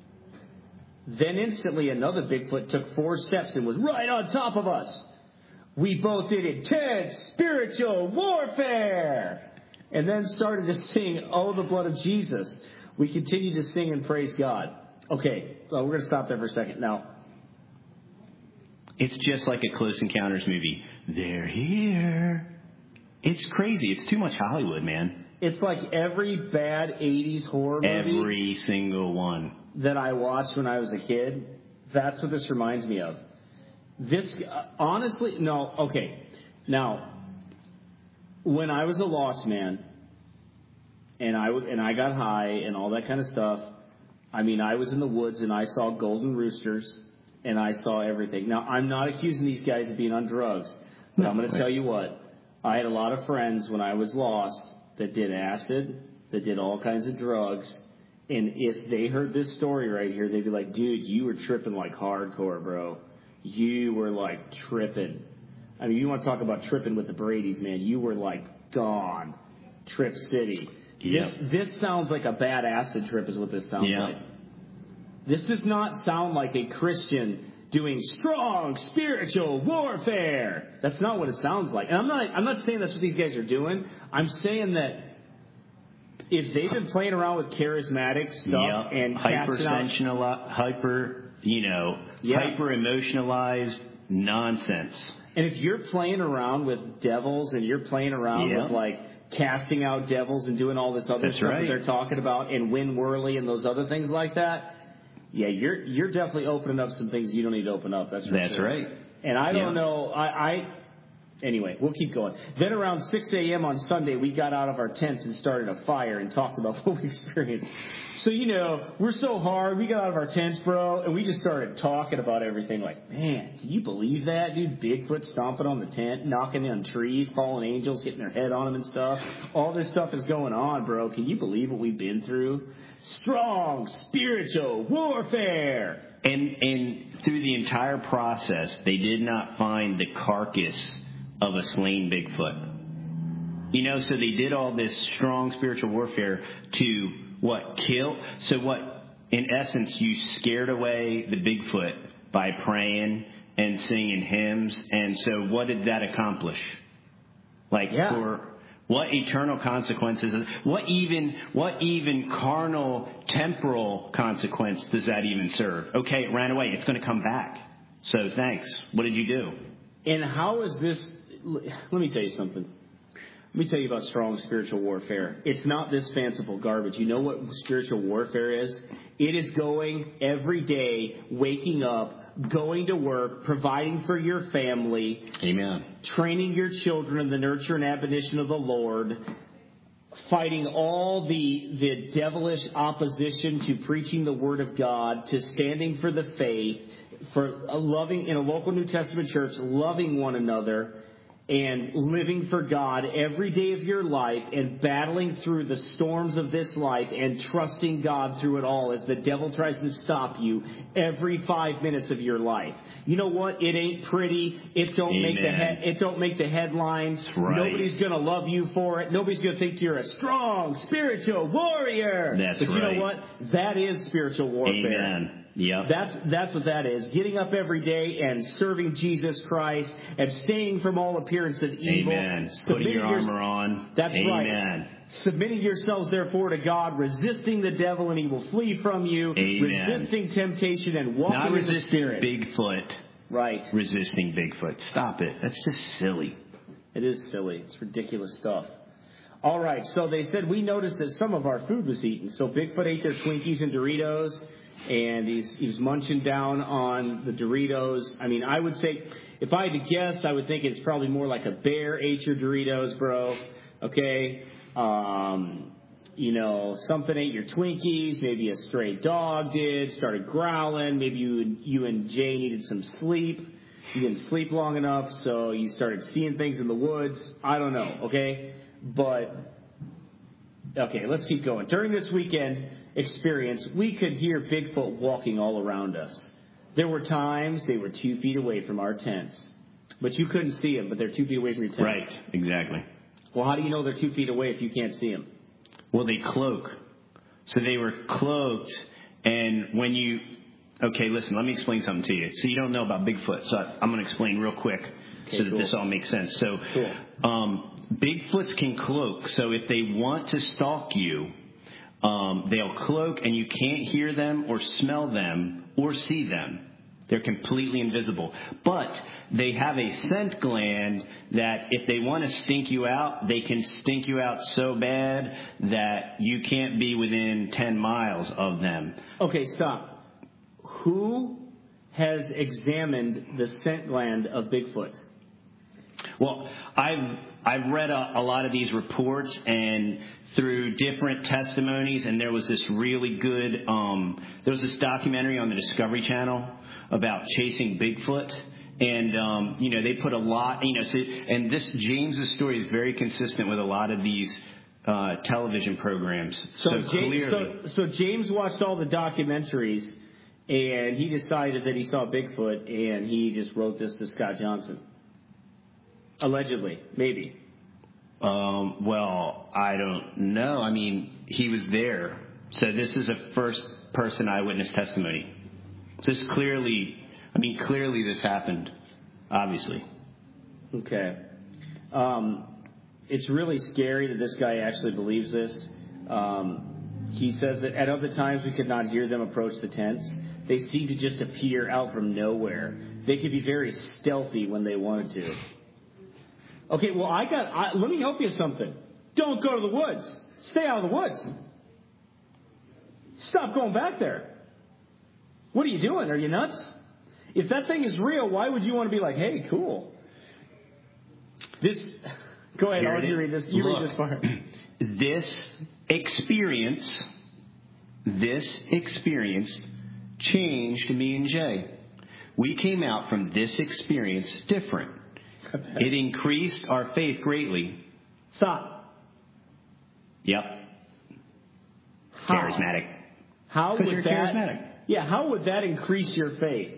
Then instantly another Bigfoot took 4 steps and was right on top of us. We both did intense spiritual warfare and then started to sing, "Oh, the blood of Jesus." We continued to sing and praise God. Okay, well, we're going to stop there for a second. Now, it's just like a Close Encounters movie. They're here. It's crazy. It's too much Hollywood, man. It's like every bad 80s horror movie. Every single one. That I watched when I was a kid. That's what this reminds me of. This, honestly, no, okay. Now, when I was a lost man, and I got high and all that kind of stuff, I mean, I was in the woods and I saw golden roosters and I saw everything. Now, I'm not accusing these guys of being on drugs, but I'm going to tell you what. I had a lot of friends when I was lost that did acid, that did all kinds of drugs, And if they heard this story right here, they'd be like, dude, you were tripping like hardcore, bro. You were like tripping. I mean, you want to talk about tripping with the Brady's, man. You were like gone. Trip City. Yep. This sounds like a bad acid trip is what this sounds like. This does not sound like a Christian doing strong spiritual warfare. That's not what it sounds like. And I'm not saying that's what these guys are doing. I'm saying that if they've been playing around with charismatic stuff and hyper emotionalized nonsense. And if you're playing around with devils and you're playing around with like casting out devils and doing all this other stuff that they're talking about and Win Worley and those other things like that, yeah, you're definitely opening up some things you don't need to open up. That's sure. Right. And I don't know. Anyway, we'll keep going. Then around 6 a.m. on Sunday, we got out of our tents and started a fire and talked about what we experienced. So, we're so hard. We got out of our tents, bro, and we just started talking about everything. Like, man, can you believe that, dude? Bigfoot stomping on the tent, knocking on trees, fallen angels, hitting their head on them and stuff. All this stuff is going on, bro. Can you believe what we've been through? Strong spiritual warfare. And through the entire process, they did not find the carcass of a slain Bigfoot. So they did all this strong spiritual warfare to kill? So in essence, you scared away the Bigfoot by praying and singing hymns. And so what did that accomplish? For what eternal consequences? What even carnal, temporal consequence does that even serve? Okay, it ran away. It's going to come back. So thanks. What did you do? And how is this? Let me tell you something. Let me tell you about strong spiritual warfare. It's not this fanciful garbage. You know what spiritual warfare is? It is going every day, waking up, going to work, providing for your family. Amen. Training your children in the nurture and admonition of the Lord. Fighting all the devilish opposition to preaching the Word of God, to standing for the faith, for loving in a local New Testament church, loving one another, and living for God every day of your life and battling through the storms of this life and trusting God through it all as the devil tries to stop you every 5 minutes of your life. You know what? It ain't pretty. It don't make the headlines. Right. Nobody's going to love you for it. Nobody's going to think you're a strong spiritual warrior. But you know what? That is spiritual warfare. Amen. Yep. That's what that is. Getting up every day and serving Jesus Christ, abstaining from all appearance of evil. Amen. Putting your armor on. That's Amen. Right. Submitting yourselves therefore to God, resisting the devil and he will flee from you. Amen. Resisting temptation and walking in the Spirit. Not resisting Bigfoot. Right. Resisting Bigfoot. Stop it. That's just silly. It is silly. It's ridiculous stuff. All right. So they said we noticed that some of our food was eaten. So Bigfoot ate their Twinkies and Doritos. And he was munching down on the Doritos. I mean, I would say, if I had to guess, I would think it's probably more like a bear ate your Doritos, bro. Okay? Something ate your Twinkies. Maybe a stray dog did, started growling. Maybe you and Jay needed some sleep. You didn't sleep long enough, so you started seeing things in the woods. I don't know, okay? But, okay, let's keep going. During this weekend experience, we could hear Bigfoot walking all around us. There were times they were 2 feet away from our tents. But you couldn't see them, but they're 2 feet away from your tent. Right, exactly. Well, how do you know they're 2 feet away if you can't see them? Well, they cloak. So they were cloaked, and when you... Okay, listen, let me explain something to you. So you don't know about Bigfoot, so I'm going to explain real quick so that this all makes sense. So Bigfoots can cloak. So if they want to stalk you... they'll cloak and you can't hear them or smell them or see them. They're completely invisible. But they have a scent gland that if they want to stink you out, they can stink you out so bad that you can't be within 10 miles of them. Okay, stop. Who has examined the scent gland of Bigfoot? Well, I've read a lot of these reports and through different testimonies, and there was this really good, there was this documentary on the Discovery Channel about chasing Bigfoot, and, they put a lot, and this James's story is very consistent with a lot of these television programs. So Clearly. So James watched all the documentaries, and he decided that he saw Bigfoot, and he just wrote this to Scott Johnson. Allegedly, maybe. Well, I don't know. I mean, he was there. So this is a first-person eyewitness testimony. This clearly this happened, obviously. Okay. It's really scary that this guy actually believes this. He says that at other times we could not hear them approach the tents. They seemed to just appear out from nowhere. They could be very stealthy when they wanted to. Okay, well, let me help you with something. Don't go to the woods. Stay out of the woods. Stop going back there. What are you doing? Are you nuts? If that thing is real, why would you want to be like, hey, cool? Go ahead, I'll let you read this. You read this part. This experience changed me and Jay. We came out from this experience different. It increased our faith greatly. Stop. Yep. How? Charismatic. How would you're that? charismatic. Yeah. How would that increase your faith?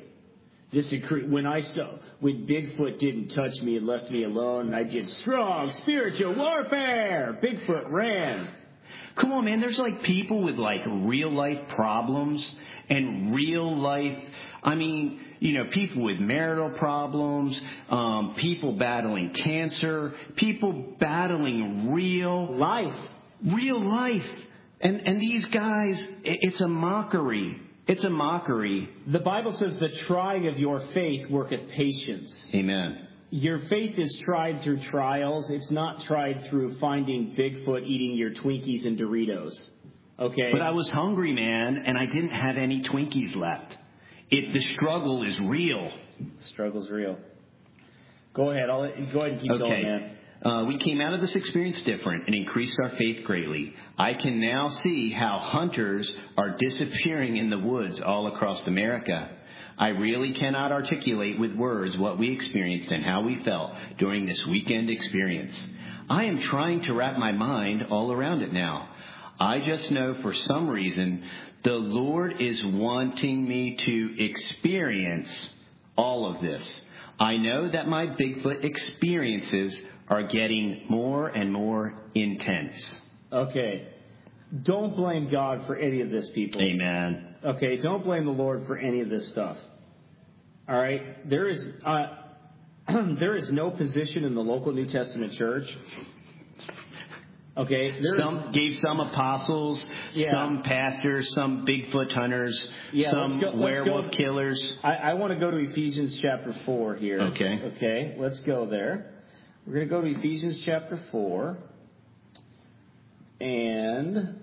When Bigfoot didn't touch me and left me alone, and I did strong spiritual warfare. Bigfoot ran. Come on, man. There's like people with like real life problems and real life. I mean, people with marital problems, people battling cancer, people battling real life. And these guys, it's a mockery. It's a mockery. The Bible says the trying of your faith worketh patience. Amen. Your faith is tried through trials. It's not tried through finding Bigfoot eating your Twinkies and Doritos. Okay? But I was hungry, man, and I didn't have any Twinkies left. The struggle is real. The struggle's real. Go ahead. Go ahead and keep going, man. We came out of this experience different and increased our faith greatly. I can now see how hunters are disappearing in the woods all across America. I really cannot articulate with words what we experienced and how we felt during this weekend experience. I am trying to wrap my mind all around it now. I just know for some reason the Lord is wanting me to experience all of this. I know that my Bigfoot experiences are getting more and more intense. Okay. Don't blame God for any of this, people. Amen. Okay, don't blame the Lord for any of this stuff. All right? There is no position in the local New Testament church. Okay? Gave some apostles, some pastors, some Bigfoot hunters, some werewolf killers. I want to go to Ephesians chapter 4 here. Okay, let's go there. We're going to go to Ephesians chapter 4. And,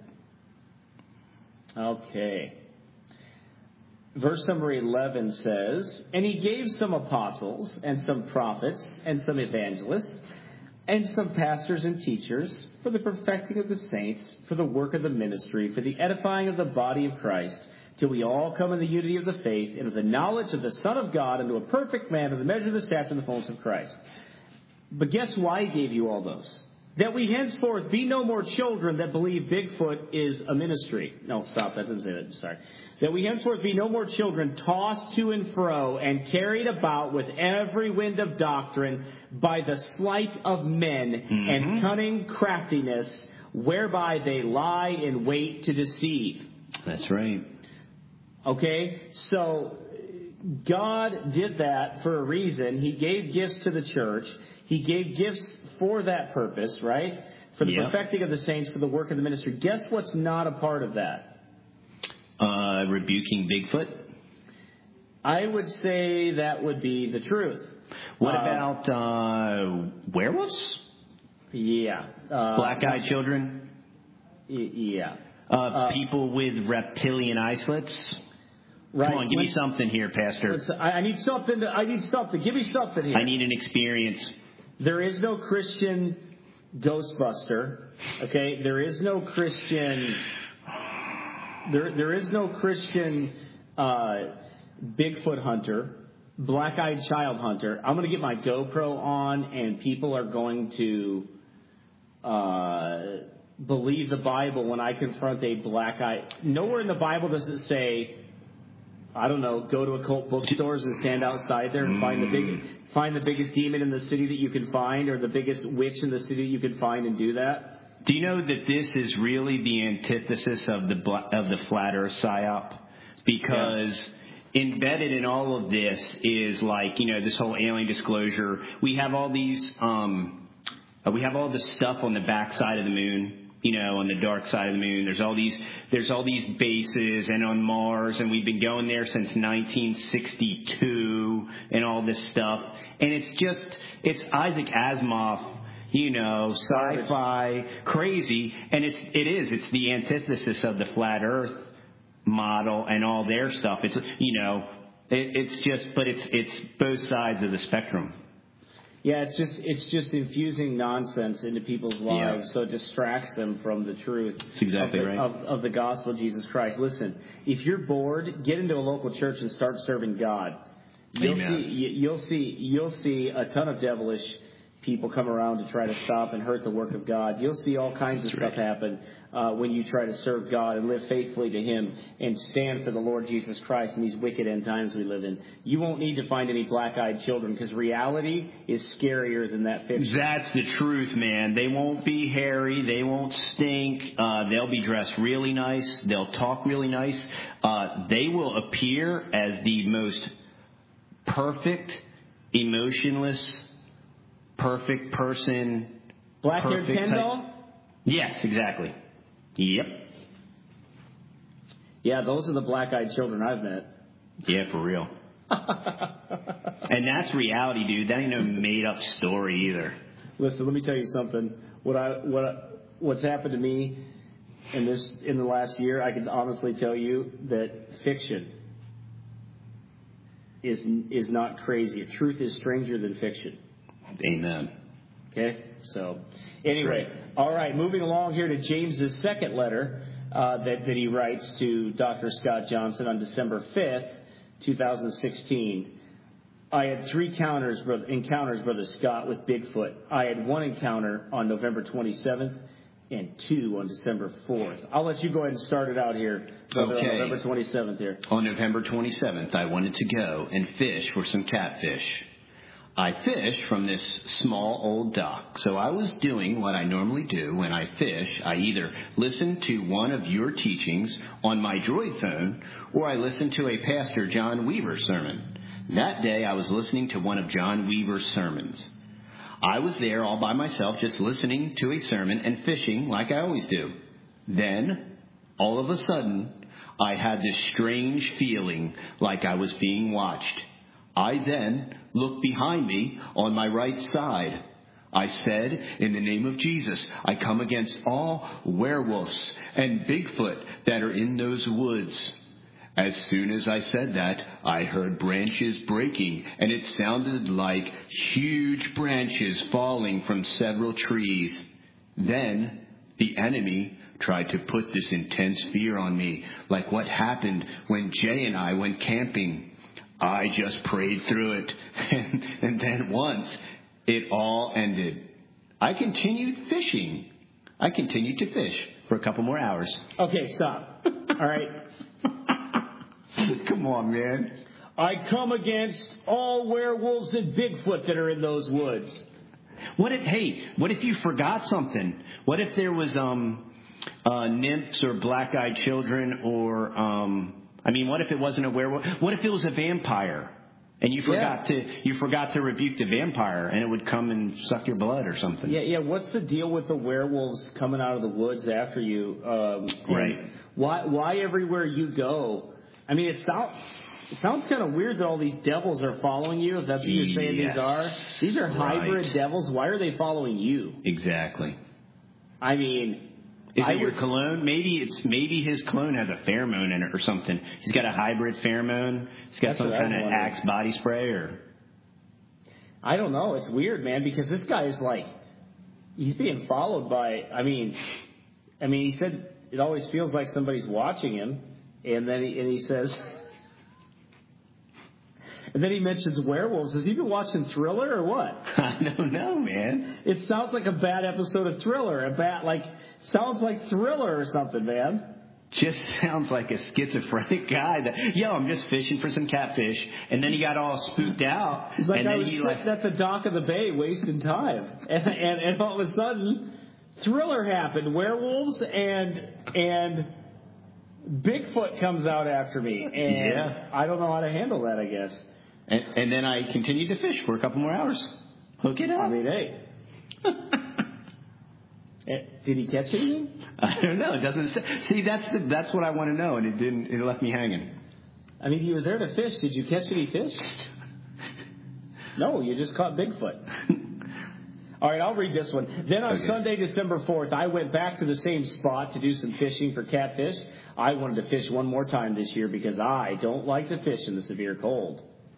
verse number 11 says, and he gave some apostles and some prophets and some evangelists and some pastors and teachers for the perfecting of the saints, for the work of the ministry, for the edifying of the body of Christ, till we all come in the unity of the faith and of the knowledge of the Son of God, into a perfect man, of the measure of the stature and the fullness of Christ. But guess why he gave you all those? That we henceforth be no more children that believe Bigfoot is a ministry. No, stop. That doesn't say that. Sorry. That we henceforth be no more children tossed to and fro and carried about with every wind of doctrine by the sleight of men and cunning craftiness, whereby they lie in wait to deceive. That's right. Okay? So God did that for a reason. He gave gifts to the church. He gave gifts for that purpose, right? For the perfecting of the saints, for the work of the ministry. Guess what's not a part of that? Rebuking Bigfoot? I would say that would be the truth. What about werewolves? Yeah. Black-eyed children? Yeah. People with reptilian eye slits? Right. Come on, give me something here, Pastor. I need something. Give me something here. I need an experience. There is no Christian Ghostbuster. Okay? There is no Christian... There is no Christian Bigfoot hunter, black-eyed child hunter. I'm going to get my GoPro on, and people are going to believe the Bible when I confront a black eye. Nowhere in the Bible does it say, I don't know, go to occult bookstores and stand outside there and find the biggest demon in the city that you can find, or the biggest witch in the city that you can find, and do that. Do you know that this is really the antithesis of the flat Earth psyop? Because embedded in all of this is like, this whole alien disclosure. We have all these, we have all this stuff on the backside of the moon. On the dark side of the moon, there's all these bases, and on Mars, and we've been going there since 1962 and all this stuff. And it's Isaac Asimov, sci-fi, crazy. And it's the antithesis of the flat Earth model and all their stuff. It's both sides of the spectrum. Yeah, it's just infusing nonsense into people's lives, so it distracts them from the truth. That's exactly right. Of the gospel of Jesus Christ. Listen, if you're bored, get into a local church and start serving God. You'll see a ton of devilish people come around to try to stop and hurt the work of God. You'll see all kinds of stuff happen when you try to serve God and live faithfully to Him and stand for the Lord Jesus Christ in these wicked end times we live in. You won't need to find any black-eyed children, because reality is scarier than that fiction. That's the truth, man. They won't be hairy. They won't stink. They'll be dressed really nice. They'll talk really nice. They will appear as the most perfect, emotionless, perfect person. Black-haired Ken doll? Yes, exactly. Yep. Yeah, those are the black-eyed children I've met. Yeah, for real. And that's reality, dude. That ain't no made-up story either. Listen, let me tell you something. What's happened to me in the last year, I can honestly tell you that fiction is not crazy. Truth is stranger than fiction. Amen. Okay, so anyway, all right, moving along here to James's second letter that he writes to Dr. Scott Johnson on December 5th, 2016. I had 3 encounters, Brother Scott, with Bigfoot. I had 1 encounter on November 27th and 2 on December 4th. I'll let you go ahead and start it out here, Brother, okay. On November 27th here. On November 27th, I wanted to go and fish for some catfish. I fish from this small old dock, so I was doing what I normally do when I fish. I either listen to one of your teachings on my Droid phone, or I listen to a Pastor John Weaver sermon. That day, I was listening to one of John Weaver's sermons. I was there all by myself, just listening to a sermon and fishing like I always do. Then, all of a sudden, I had this strange feeling like I was being watched. I then looked behind me on my right side. I said, in the name of Jesus, I come against all werewolves and Bigfoot that are in those woods. As soon as I said that, I heard branches breaking, and it sounded like huge branches falling from several trees. Then the enemy tried to put this intense fear on me, like what happened when Jay and I went camping. I just prayed through it, and then once it all ended. I continued fishing. I continued to fish for a couple more hours. Okay, stop. All right. Come on, man. I come against all werewolves and Bigfoot that are in those woods. What if you forgot something? What if there was nymphs or black-eyed children, or what if it wasn't a werewolf? What if it was a vampire and you forgot to rebuke the vampire, and it would come and suck your blood or something? Yeah. What's the deal with the werewolves coming out of the woods after you? Right. Why everywhere you go? I mean, it sounds kind of weird that all these devils are following you, if that's what you're saying these are. These are hybrid devils. Why are they following you? Exactly. I mean, is it your cologne? Maybe his cologne has a pheromone in it or something. He's got a hybrid pheromone. He's got some kind of Axe body spray, or I don't know. It's weird, man, because this guy is he's being followed by. I mean, he said it always feels like somebody's watching him. And then he says, and then he mentions werewolves. Has he been watching Thriller or what? I don't know, man. It sounds like a bad episode of Thriller. Sounds like Thriller or something, man. Just sounds like a schizophrenic guy that, I'm just fishing for some catfish. And then he got all spooked out. He's like, and I then was sitting at the dock of the bay wasting time. And all of a sudden, Thriller happened. Werewolves and Bigfoot comes out after me. And I don't know how to handle that, I guess. And then I continued to fish for a couple more hours. Hook it up. I mean, hey. Did he catch anything? I don't know. It doesn't say. See, that's what I want to know, and it didn't. It left me hanging. I mean, you were there to fish. Did you catch any fish? No, you just caught Bigfoot. All right, I'll read this one. Then on Sunday, December 4th, I went back to the same spot to do some fishing for catfish. I wanted to fish one more time this year because I don't like to fish in the severe cold.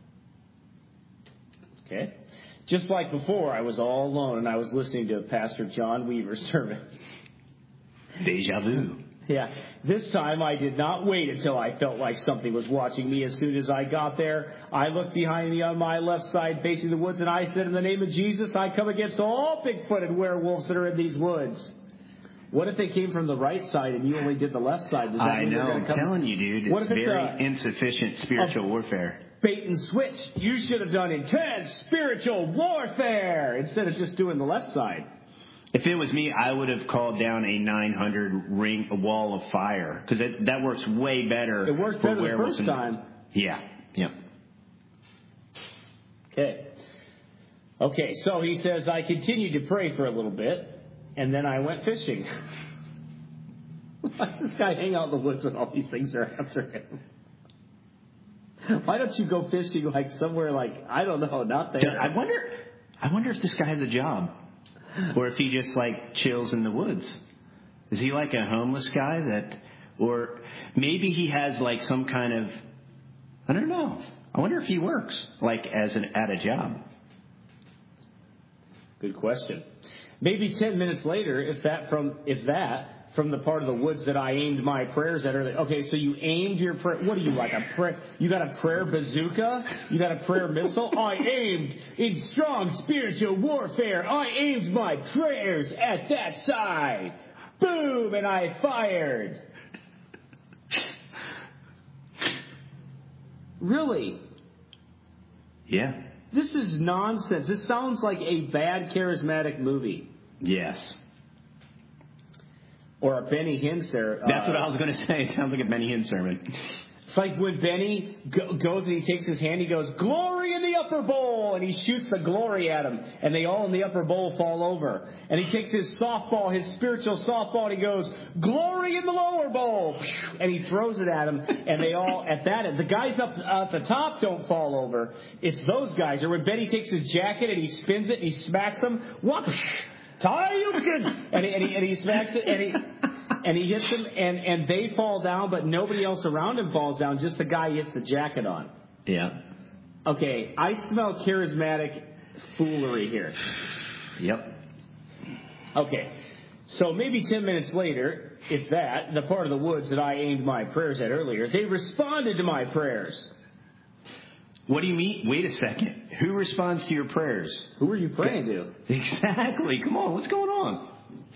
Okay. Just like before, I was all alone and I was listening to Pastor John Weaver's sermon. Deja vu. Yeah. This time I did not wait until I felt like something was watching me. As soon as I got there, I looked behind me on my left side facing the woods and I said, in the name of Jesus, I come against all Bigfoot and werewolves that are in these woods. What if they came from the right side and you only did the left side? Does that I mean know. I'm telling you, dude. It's very insufficient spiritual warfare. Bait and switch. You should have done intense spiritual warfare instead of just doing the left side. If it was me, I would have called down a 900 wall of fire because that works way better. It worked better the first time. Yeah. Okay, so he says, I continued to pray for a little bit, and then I went fishing. Why does this guy hang out in the woods when all these things are after him? Why don't you go fishing like somewhere like, I don't know, not there? I wonder if this guy has a job. Or if he just like chills in the woods. Is he like a homeless guy or maybe he has like some kind of, I don't know. I wonder if he works like at a job. Good question. Maybe 10 minutes later, if that from the part of the woods that I aimed my prayers at earlier. Okay, so you aimed your prayer. What are you, like a prayer? You got a prayer bazooka? You got a prayer missile? I aimed in strong spiritual warfare. I aimed my prayers at that side. Boom, and I fired. Really? Yeah. This is nonsense. This sounds like a bad charismatic movie. Yes. Or a Benny Hinn sermon. That's what I was going to say. It sounds like a Benny Hinn sermon. It's like when Benny goes and he takes his hand, he goes, glory in the upper bowl, and he shoots the glory at him, and they all in the upper bowl fall over. And he takes his softball, his spiritual softball, and he goes, glory in the lower bowl, and he throws it at him, and they all, the guys up at the top don't fall over. It's those guys. Or when Benny takes his jacket and he spins it and he smacks them, whoosh! Tayukin! And he smacks it, and he hits them, and they fall down, but nobody else around him falls down, just the guy he hits the jacket on. Yeah. Okay, I smell charismatic foolery here. Yep. Okay, so maybe 10 minutes later, if that, the part of the woods that I aimed my prayers at earlier, they responded to my prayers. What do you mean? Wait a second. Who responds to your prayers? Who are you praying to? Exactly. Come on. What's going on?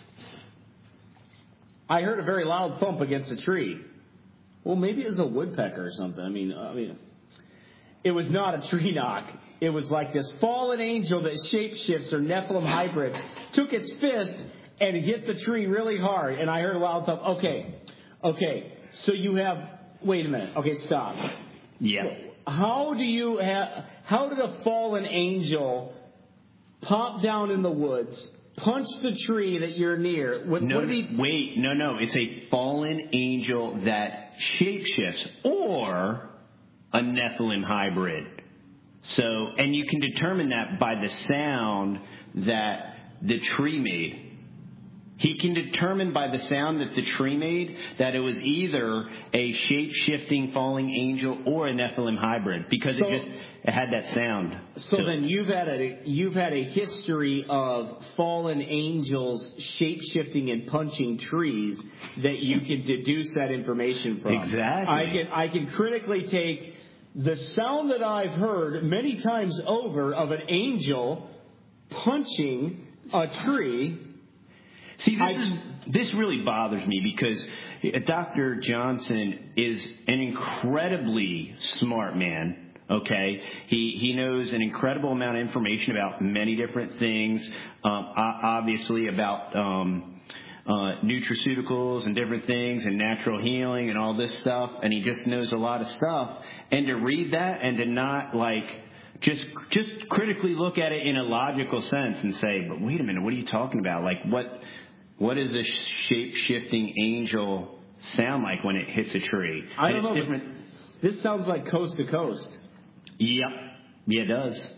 I heard a very loud thump against a tree. Well, maybe it was a woodpecker or something. I mean, it was not a tree knock. It was like this fallen angel that shapeshifts or Nephilim hybrid took its fist and hit the tree really hard. And I heard a loud thump. Okay. So you have, wait a minute. Okay, stop. Yeah. How did a fallen angel pop down in the woods, punch the tree that you're near? No. It's a fallen angel that shapeshifts or a Nephilim hybrid. So, and you can determine that by the sound that the tree made. He can determine by the sound that the tree made that it was either a shape-shifting falling angel or a Nephilim hybrid because it had that sound. So then you've had a history of fallen angels shape-shifting and punching trees that you can deduce that information from. Exactly. I can critically take the sound that I've heard many times over of an angel punching a tree. See, this really bothers me because Dr. Johnson is an incredibly smart man. Okay, he knows an incredible amount of information about many different things. Obviously about nutraceuticals and different things and natural healing and all this stuff. And he just knows a lot of stuff. And to read that and to not just critically look at it in a logical sense and say, but wait a minute, what are you talking about? Like what does a shape-shifting angel sound like when it hits a tree? I don't know. This sounds like coast to coast. Yep. Yeah, it does.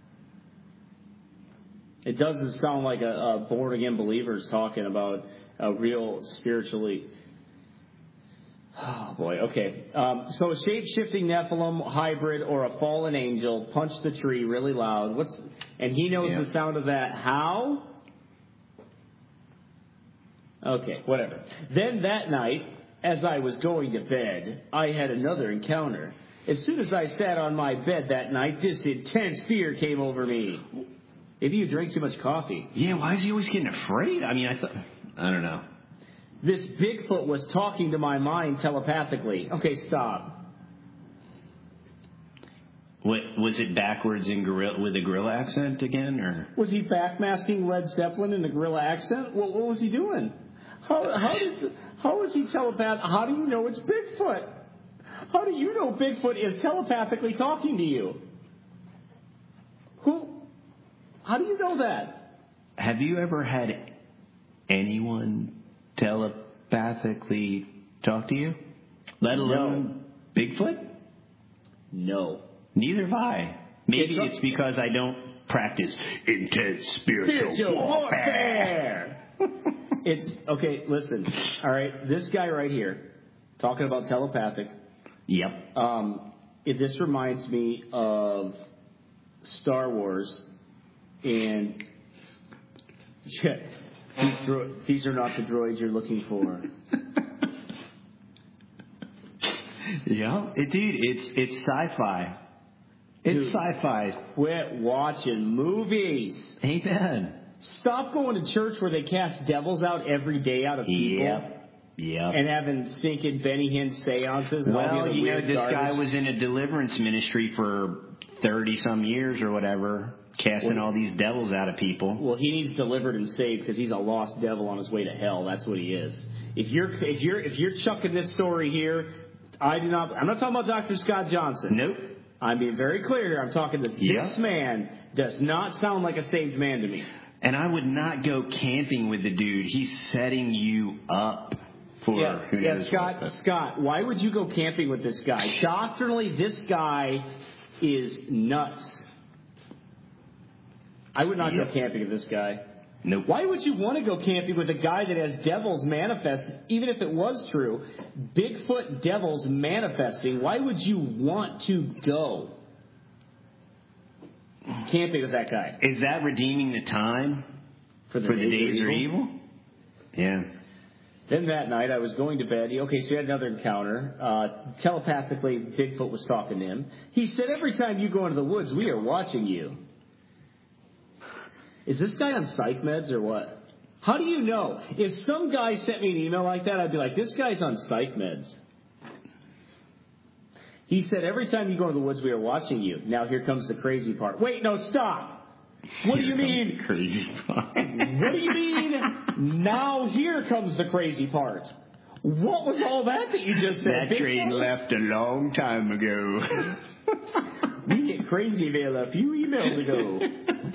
It doesn't sound like a born-again believers talking about a real spiritually... Oh, boy. Okay. So a shape-shifting Nephilim hybrid or a fallen angel punched the tree really loud. And he knows the sound of that. How? Okay, whatever. Then that night, as I was going to bed, I had another encounter. As soon as I sat on my bed that night, this intense fear came over me. Maybe you drank too much coffee. Yeah, why is he always getting afraid? I mean, I don't know. This Bigfoot was talking to my mind telepathically. Okay, stop. Was it backwards in with a gorilla accent again, or was he backmasking Led Zeppelin in a gorilla accent? What was he doing? How is he telepath? How do you know it's Bigfoot? How do you know Bigfoot is telepathically talking to you? How do you know that? Have you ever had anyone telepathically talk to you? Let alone Bigfoot? No. Neither have I. Maybe it's because I don't practice intense spiritual warfare. Okay, listen. All right, this guy right here, talking about telepathic. Yep. This reminds me of Star Wars, and these are not the droids you're looking for. Yeah, dude, it's sci-fi. It's sci-fi. Quit watching movies. Amen. Stop going to church where they cast devils out every day out of people. Yeah. And having stinking Benny Hinn seances. And well, this guy was in a deliverance ministry for 30-some years or whatever, casting all these devils out of people. Well, he needs delivered and saved because he's a lost devil on his way to hell. That's what he is. If you're chucking this story here, I'm not talking about Dr. Scott Johnson. Nope. I'm being very clear here. I'm talking that this man does not sound like a saved man to me. And I would not go camping with the dude. He's setting you up for who knows what. Scott, why would you go camping with this guy? Doctrinally, this guy is nuts. I would not go camping with this guy. Nope. Why would you want to go camping with a guy that has devils manifest, even if it was true? Bigfoot devils manifesting. Why would you want to go camping with that guy? Is that redeeming the time for the days are evil? Yeah. Then that night, I was going to bed. Okay, so he had another encounter. Telepathically, Bigfoot was talking to him. He said, every time you go into the woods, we are watching you. Is this guy on psych meds or what? How do you know? If some guy sent me an email like that, I'd be like, this guy's on psych meds. He said, every time you go into the woods, we are watching you. Now here comes the crazy part. Wait, no, stop. What do you mean? Crazy part. What do you mean? Now here comes the crazy part. What was all that you just said? That train left a long time ago. We get crazy mail a few emails ago.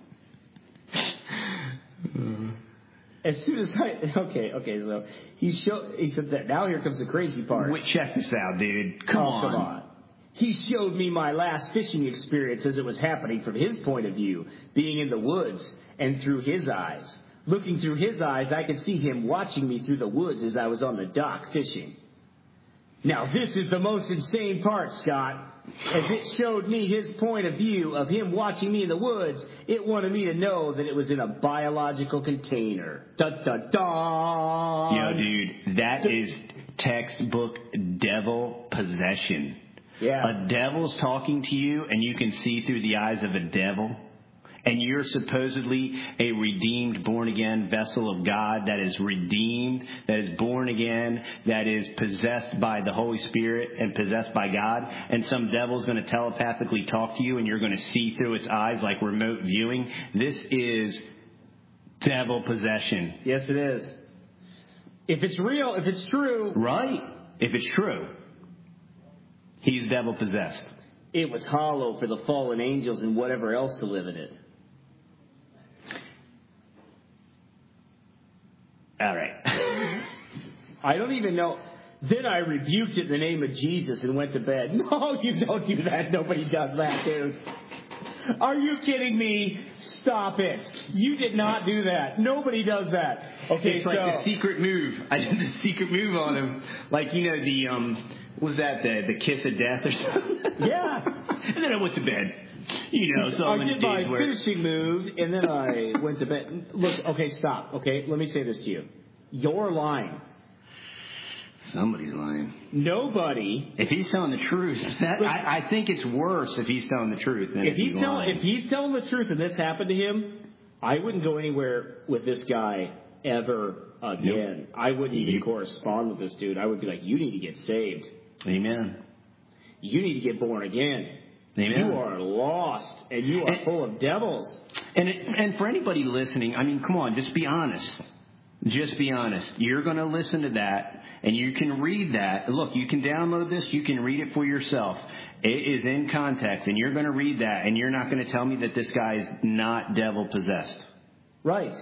As soon as okay, so he said that now here comes the crazy part. Wait, check this out, dude. Come on. He showed me my last fishing experience as it was happening from his point of view, being in the woods and through his eyes. Looking through his eyes, I could see him watching me through the woods as I was on the dock fishing. Now, this is the most insane part, Scott. As it showed me his point of view of him watching me in the woods, it wanted me to know that it was in a biological container. Da-da-da! Yo, dude, that is textbook devil possession. Yeah. A devil's talking to you, and you can see through the eyes of a devil. and you're supposedly a redeemed, born-again vessel of God that is redeemed, that is born again, that is possessed by the Holy Spirit and possessed by God, and some devil's going to telepathically talk to you and you're going to see through its eyes like remote viewing, this is devil possession. Yes, it is. If it's real, if it's true. Right. If it's true, he's devil possessed. It was hollow for the fallen angels and whatever else to live in it. All right. I don't even know. Then I rebuked it in the name of Jesus and went to bed. No, you don't do that. Nobody does that, dude. Are you kidding me? Stop it. You did not do that. Nobody does that. Okay, it's like the secret move. I did the secret move on him. Like, you know, was that the kiss of death or something? Yeah. And then I went to bed. You know, so I did my finishing move, and then I went to bed. Look, okay, stop. Okay, let me say this to you. You're lying. Somebody's lying. Nobody. If he's telling the truth, I think it's worse if he's telling the truth than if he's lying. If he's telling the truth and this happened to him, I wouldn't go anywhere with this guy ever again. Nope. I wouldn't even correspond with this dude. I would be like, you need to get saved. Amen. You need to get born again. Amen. You are lost, and you are full of devils. And for anybody listening, I mean, come on, just be honest. Just be honest. You're going to listen to that, and you can read that. Look, you can download this. You can read it for yourself. It is in context, and you're going to read that, and you're not going to tell me that this guy is not devil-possessed. Right.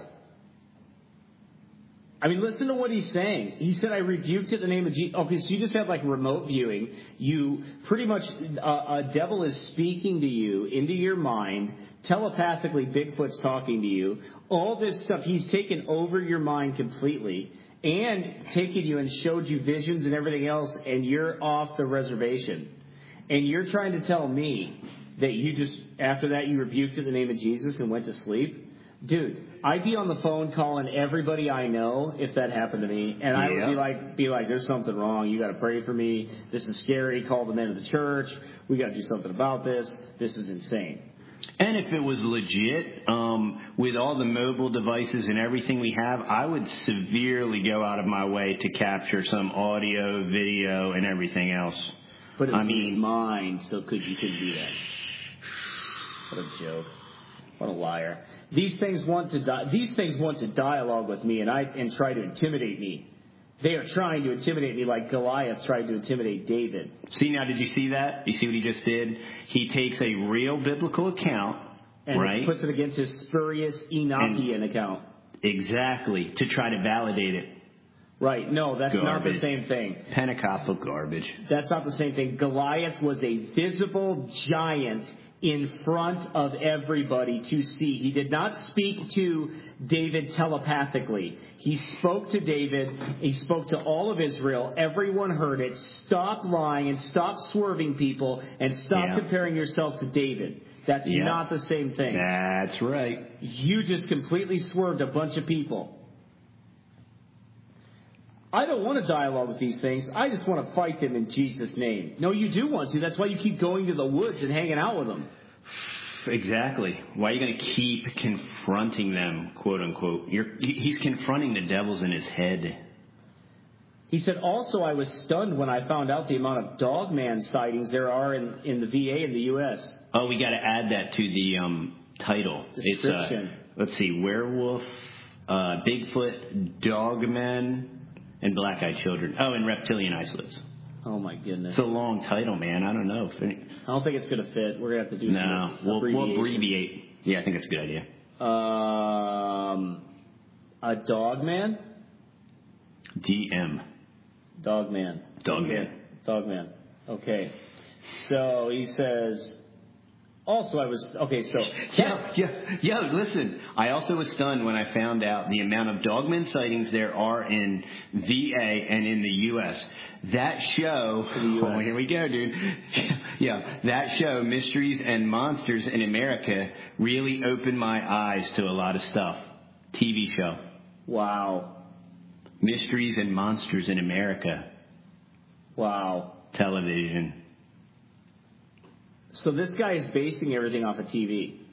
I mean, listen to what he's saying. He said, I rebuked it in the name of Jesus. Okay, so you just have like remote viewing. You pretty much, a devil is speaking to you into your mind. Telepathically, Bigfoot's talking to you. All this stuff, he's taken over your mind completely and taken you and showed you visions and everything else, and you're off the reservation. And you're trying to tell me that you just, after that, you rebuked it in the name of Jesus and went to sleep? Dude, I'd be on the phone calling everybody I know if that happened to me, and I would be like, there's something wrong. You got to pray for me. This is scary. Call the men of the church. We got to do something about this. This is insane. And if it was legit, with all the mobile devices and everything we have, I would severely go out of my way to capture some audio, video, and everything else. But it's his mind, so you couldn't do that. What a joke. What a liar. These things want to dialogue with me and try to intimidate me. They are trying to intimidate me like Goliath tried to intimidate David. See, now, did you see that? You see what he just did? He takes a real biblical account, and right? puts it against his spurious Enochian account. Exactly, to try to validate it. Right. No, that's not the same thing. Pentecostal garbage. That's not the same thing. Goliath was a visible giant in front of everybody to see. He did not speak to David telepathically. He spoke to David. He spoke to all of Israel. Everyone heard it. Stop lying and stop swerving people and stop comparing yourself to David. That's not the same thing. That's right. You just completely swerved a bunch of people. I don't want to dialogue with these things. I just want to fight them in Jesus' name. No, you do want to. That's why you keep going to the woods and hanging out with them. Exactly. Why are you going to keep confronting them, quote unquote? He's confronting the devils in his head. He said, also, I was stunned when I found out the amount of dogman sightings there are in the VA in the U.S. Oh, we got to add that to the title. Description. It's, let's see, werewolf, Bigfoot, dogmen, and black-eyed children. Oh, and reptilian isolates. Oh, my goodness. It's a long title, man. I don't know. I don't think it's going to fit. We're going to have to do some we'll abbreviate. Yeah, I think that's a good idea. A dogman? DM. Dogman. Dogman. Okay. So he says... Also, I was... Okay, so... Yeah, listen. I also was stunned when I found out the amount of dogman sightings there are in VA and in the U.S. That show... Oh, here we go, dude. Yeah, that show, Mysteries and Monsters in America, really opened my eyes to a lot of stuff. TV show. Wow. Mysteries and Monsters in America. Wow. Television. So this guy is basing everything off of TV.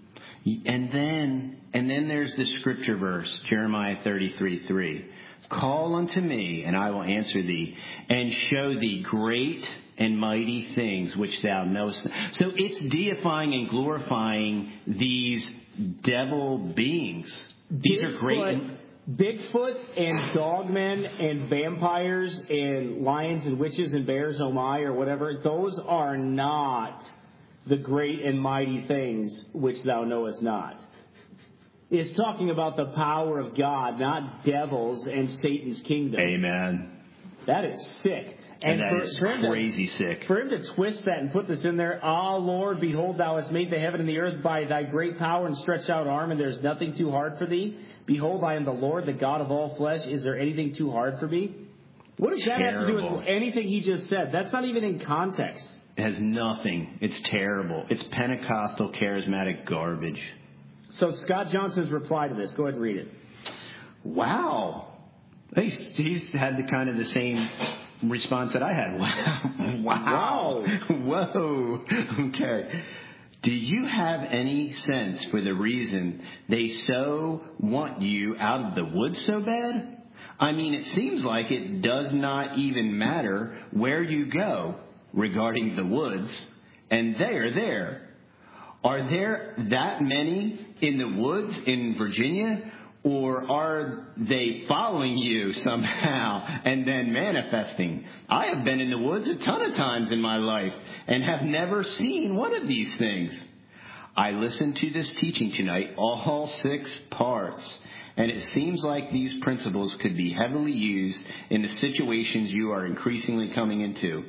And then there's the scripture verse, Jeremiah 33:3. Call unto me, and I will answer thee, and show thee great and mighty things which thou knowest. So it's deifying and glorifying these devil beings. These are great. Bigfoot and dogmen and vampires and lions and witches and bears, oh my, or whatever, those are not the great and mighty things which thou knowest not. It's talking about the power of God, not devils and Satan's kingdom. Amen. That is sick. And that is crazy sick. For him to twist that and put this in there, Ah, Lord, behold, thou hast made the heaven and the earth by thy great power and stretched out arm, and there's nothing too hard for thee. Behold, I am the Lord, the God of all flesh. Is there anything too hard for me? What does that have to do with anything he just said? That's not even in context. It has nothing. It's terrible. It's Pentecostal charismatic garbage. So Scott Johnson's reply to this, go ahead and read it. Wow. He's had the same response that I had. Wow. Whoa. Okay. Do you have any sense for the reason they so want you out of the woods so bad? I mean, it seems like it does not even matter where you go regarding the woods, and they are there. Are there that many in the woods in Virginia? Or are they following you somehow and then manifesting? I have been in the woods a ton of times in my life and have never seen one of these things. I listened to this teaching tonight, all 6 parts, and it seems like these principles could be heavily used in the situations you are increasingly coming into.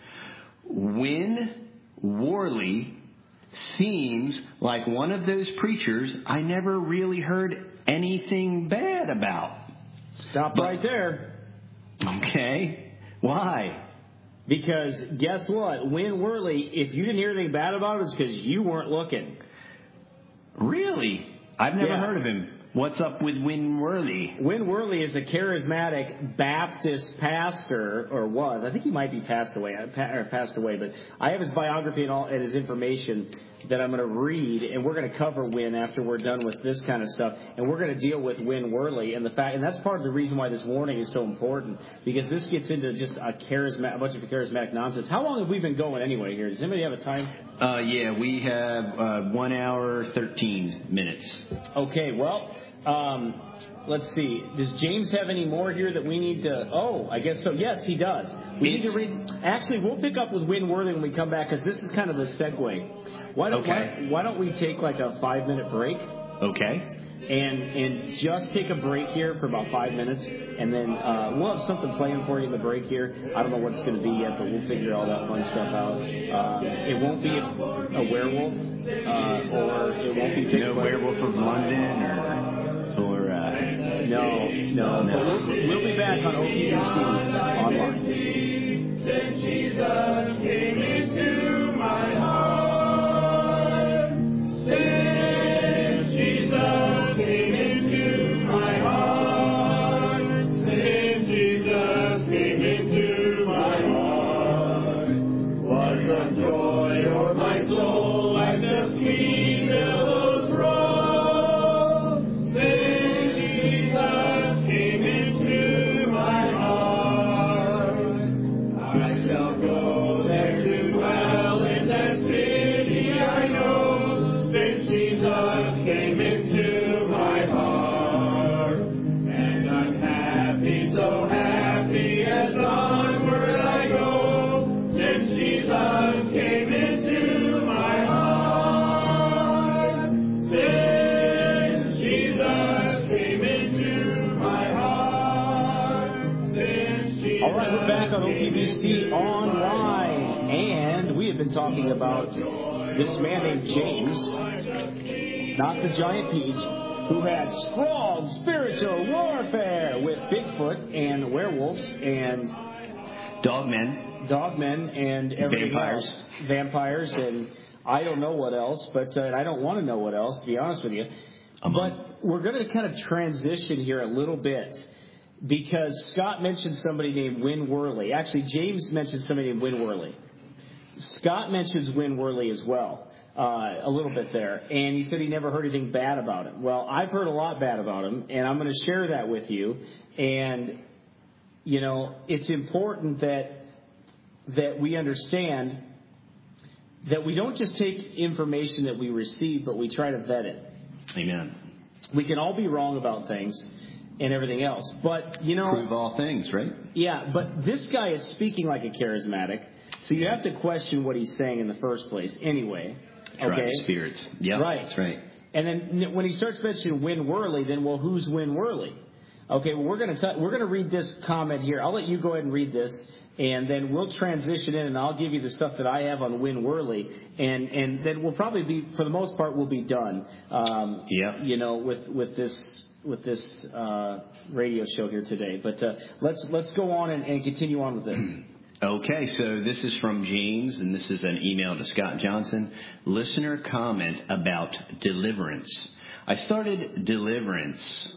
Win Worley seems like one of those preachers I never really heard anything bad about. Stop right there. Okay. Why? Because guess what? Win Worley, if you didn't hear anything bad about it, it's because you weren't looking. Really? I've never heard of him. What's up with Win Worley? Win Worley is a charismatic Baptist pastor, or was. I think he might be passed away, but I have his biography and his information that I'm going to read, and we're going to cover Win after we're done with this kind of stuff, and we're going to deal with Win Worley and and that's part of the reason why this warning is so important, because this gets into just a bunch of charismatic nonsense. How long have we been going anyway here? Does anybody have a time? We have 1 hour 13 minutes. Okay, well. Let's see. Does James have any more here that we need to... Oh, I guess so. Yes, he does. We need to read... Actually, we'll pick up with Win Worley when we come back, because this is kind of the segue. Why don't we take like a 5-minute break? Okay. And just take a break here for about 5 minutes, and then we'll have something playing for you in the break here. I don't know what it's going to be yet, but we'll figure all that fun stuff out. It won't be a werewolf, or it won't be Bigfoot. No Werewolf of London, No. But we'll be back on OPBC online. Since Jesus came into my heart, since Jesus came into my heart, since Jesus came into my heart, what the joy o'er my soul like the sweet billows roll, since Jesus came into my heart, I shall go there to dwell in that city I know, since Jesus came into my heart. And I'm happy, so happy, as onward I go, since Jesus came into my heart. Since Jesus came into my heart. Since Jesus. All right, we're back on OPBC Online, and we have been talking about this man named James, not the giant peach, who had strong spiritual warfare with Bigfoot and werewolves and dogmen and everything else. Vampires, and I don't know what else, but I don't want to know what else, to be honest with you. But we're going to kind of transition here a little bit, because Scott mentioned somebody named Win Worley. Actually, James mentioned somebody named Win Worley. Scott mentions Win Worley as well. a little bit there, and he said he never heard anything bad about him. Well, I've heard a lot bad about him, and I'm going to share that with you. And it's important that we understand that we don't just take information that we receive, but we try to vet it. Amen. We can all be wrong about things and everything else, but prove all things, right? Yeah, but this guy is speaking like a charismatic, so you have to question what he's saying in the first place anyway. Try spirits. Yeah, right. That's right. And then when he starts mentioning Win Worley, then who's Win Worley? Okay, well we're gonna read this comment here. I'll let you go ahead and read this, and then we'll transition in, and I'll give you the stuff that I have on Win Worley, and then we'll probably be, for the most part, we'll be done. With this radio show here today. But let's go on and continue on with this. Okay, so this is from James, and this is an email to Scott Johnson. Listener comment about deliverance. I started deliverance.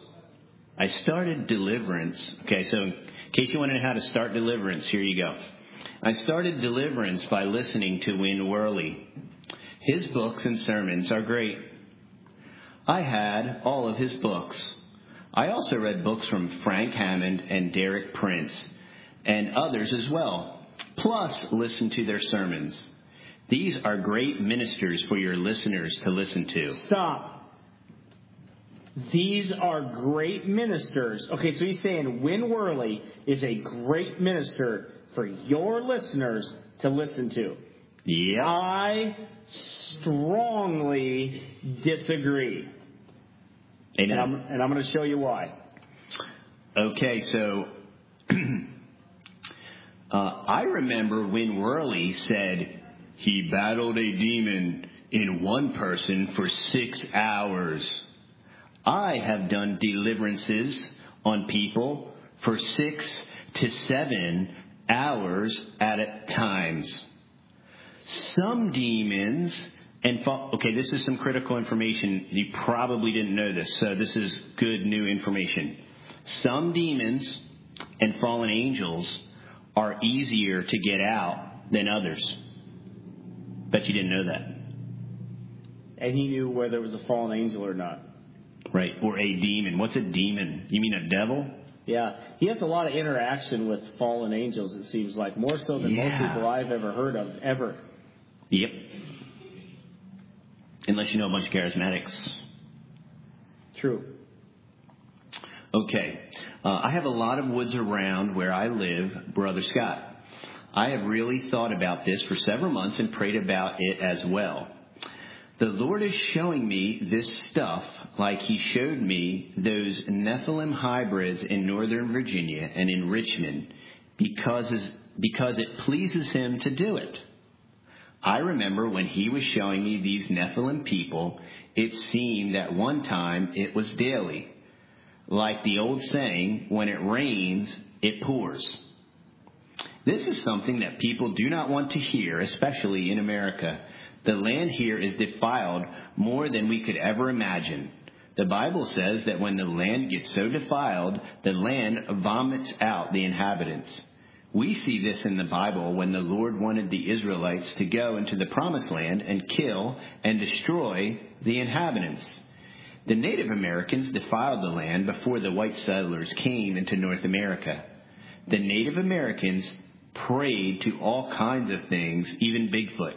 Okay, so in case you want to know how to start deliverance, here you go. I started deliverance by listening to Win Worley. His books and sermons are great. I had all of his books. I also read books from Frank Hammond and Derek Prince and others as well, plus listened to their sermons. These are great ministers for your listeners to listen to. Stop. These are great ministers. Okay, so he's saying Win Worley is a great minister for your listeners to listen to. Yeah. I strongly disagree. Amen. And I'm going to show you why. Okay, so I remember when Worley said he battled a demon in one person for 6 hours. I have done deliverances on people for 6 to 7 hours at times. Some demons... okay, this is some critical information. You probably didn't know this, so this is good new information. Some demons and fallen angels are easier to get out than others. Bet you didn't know that. And he knew whether it was a fallen angel or not. Right, or a demon. What's a demon? You mean a devil? Yeah, he has a lot of interaction with fallen angels, it seems like, more so than most people I've ever heard of, ever. Yep. Unless you know a bunch of charismatics. True. Okay. I have a lot of woods around where I live, Brother Scott. I have really thought about this for several months and prayed about it as well. The Lord is showing me this stuff like he showed me those Nephilim hybrids in Northern Virginia and in Richmond because it pleases him to do it. I remember when he was showing me these Nephilim people, it seemed that one time it was daily. Like the old saying, when it rains, it pours. This is something that people do not want to hear, especially in America. The land here is defiled more than we could ever imagine. The Bible says that when the land gets so defiled, the land vomits out the inhabitants. We see this in the Bible when the Lord wanted the Israelites to go into the promised land and kill and destroy the inhabitants. The Native Americans defiled the land before the white settlers came into North America. The Native Americans prayed to all kinds of things, even Bigfoot.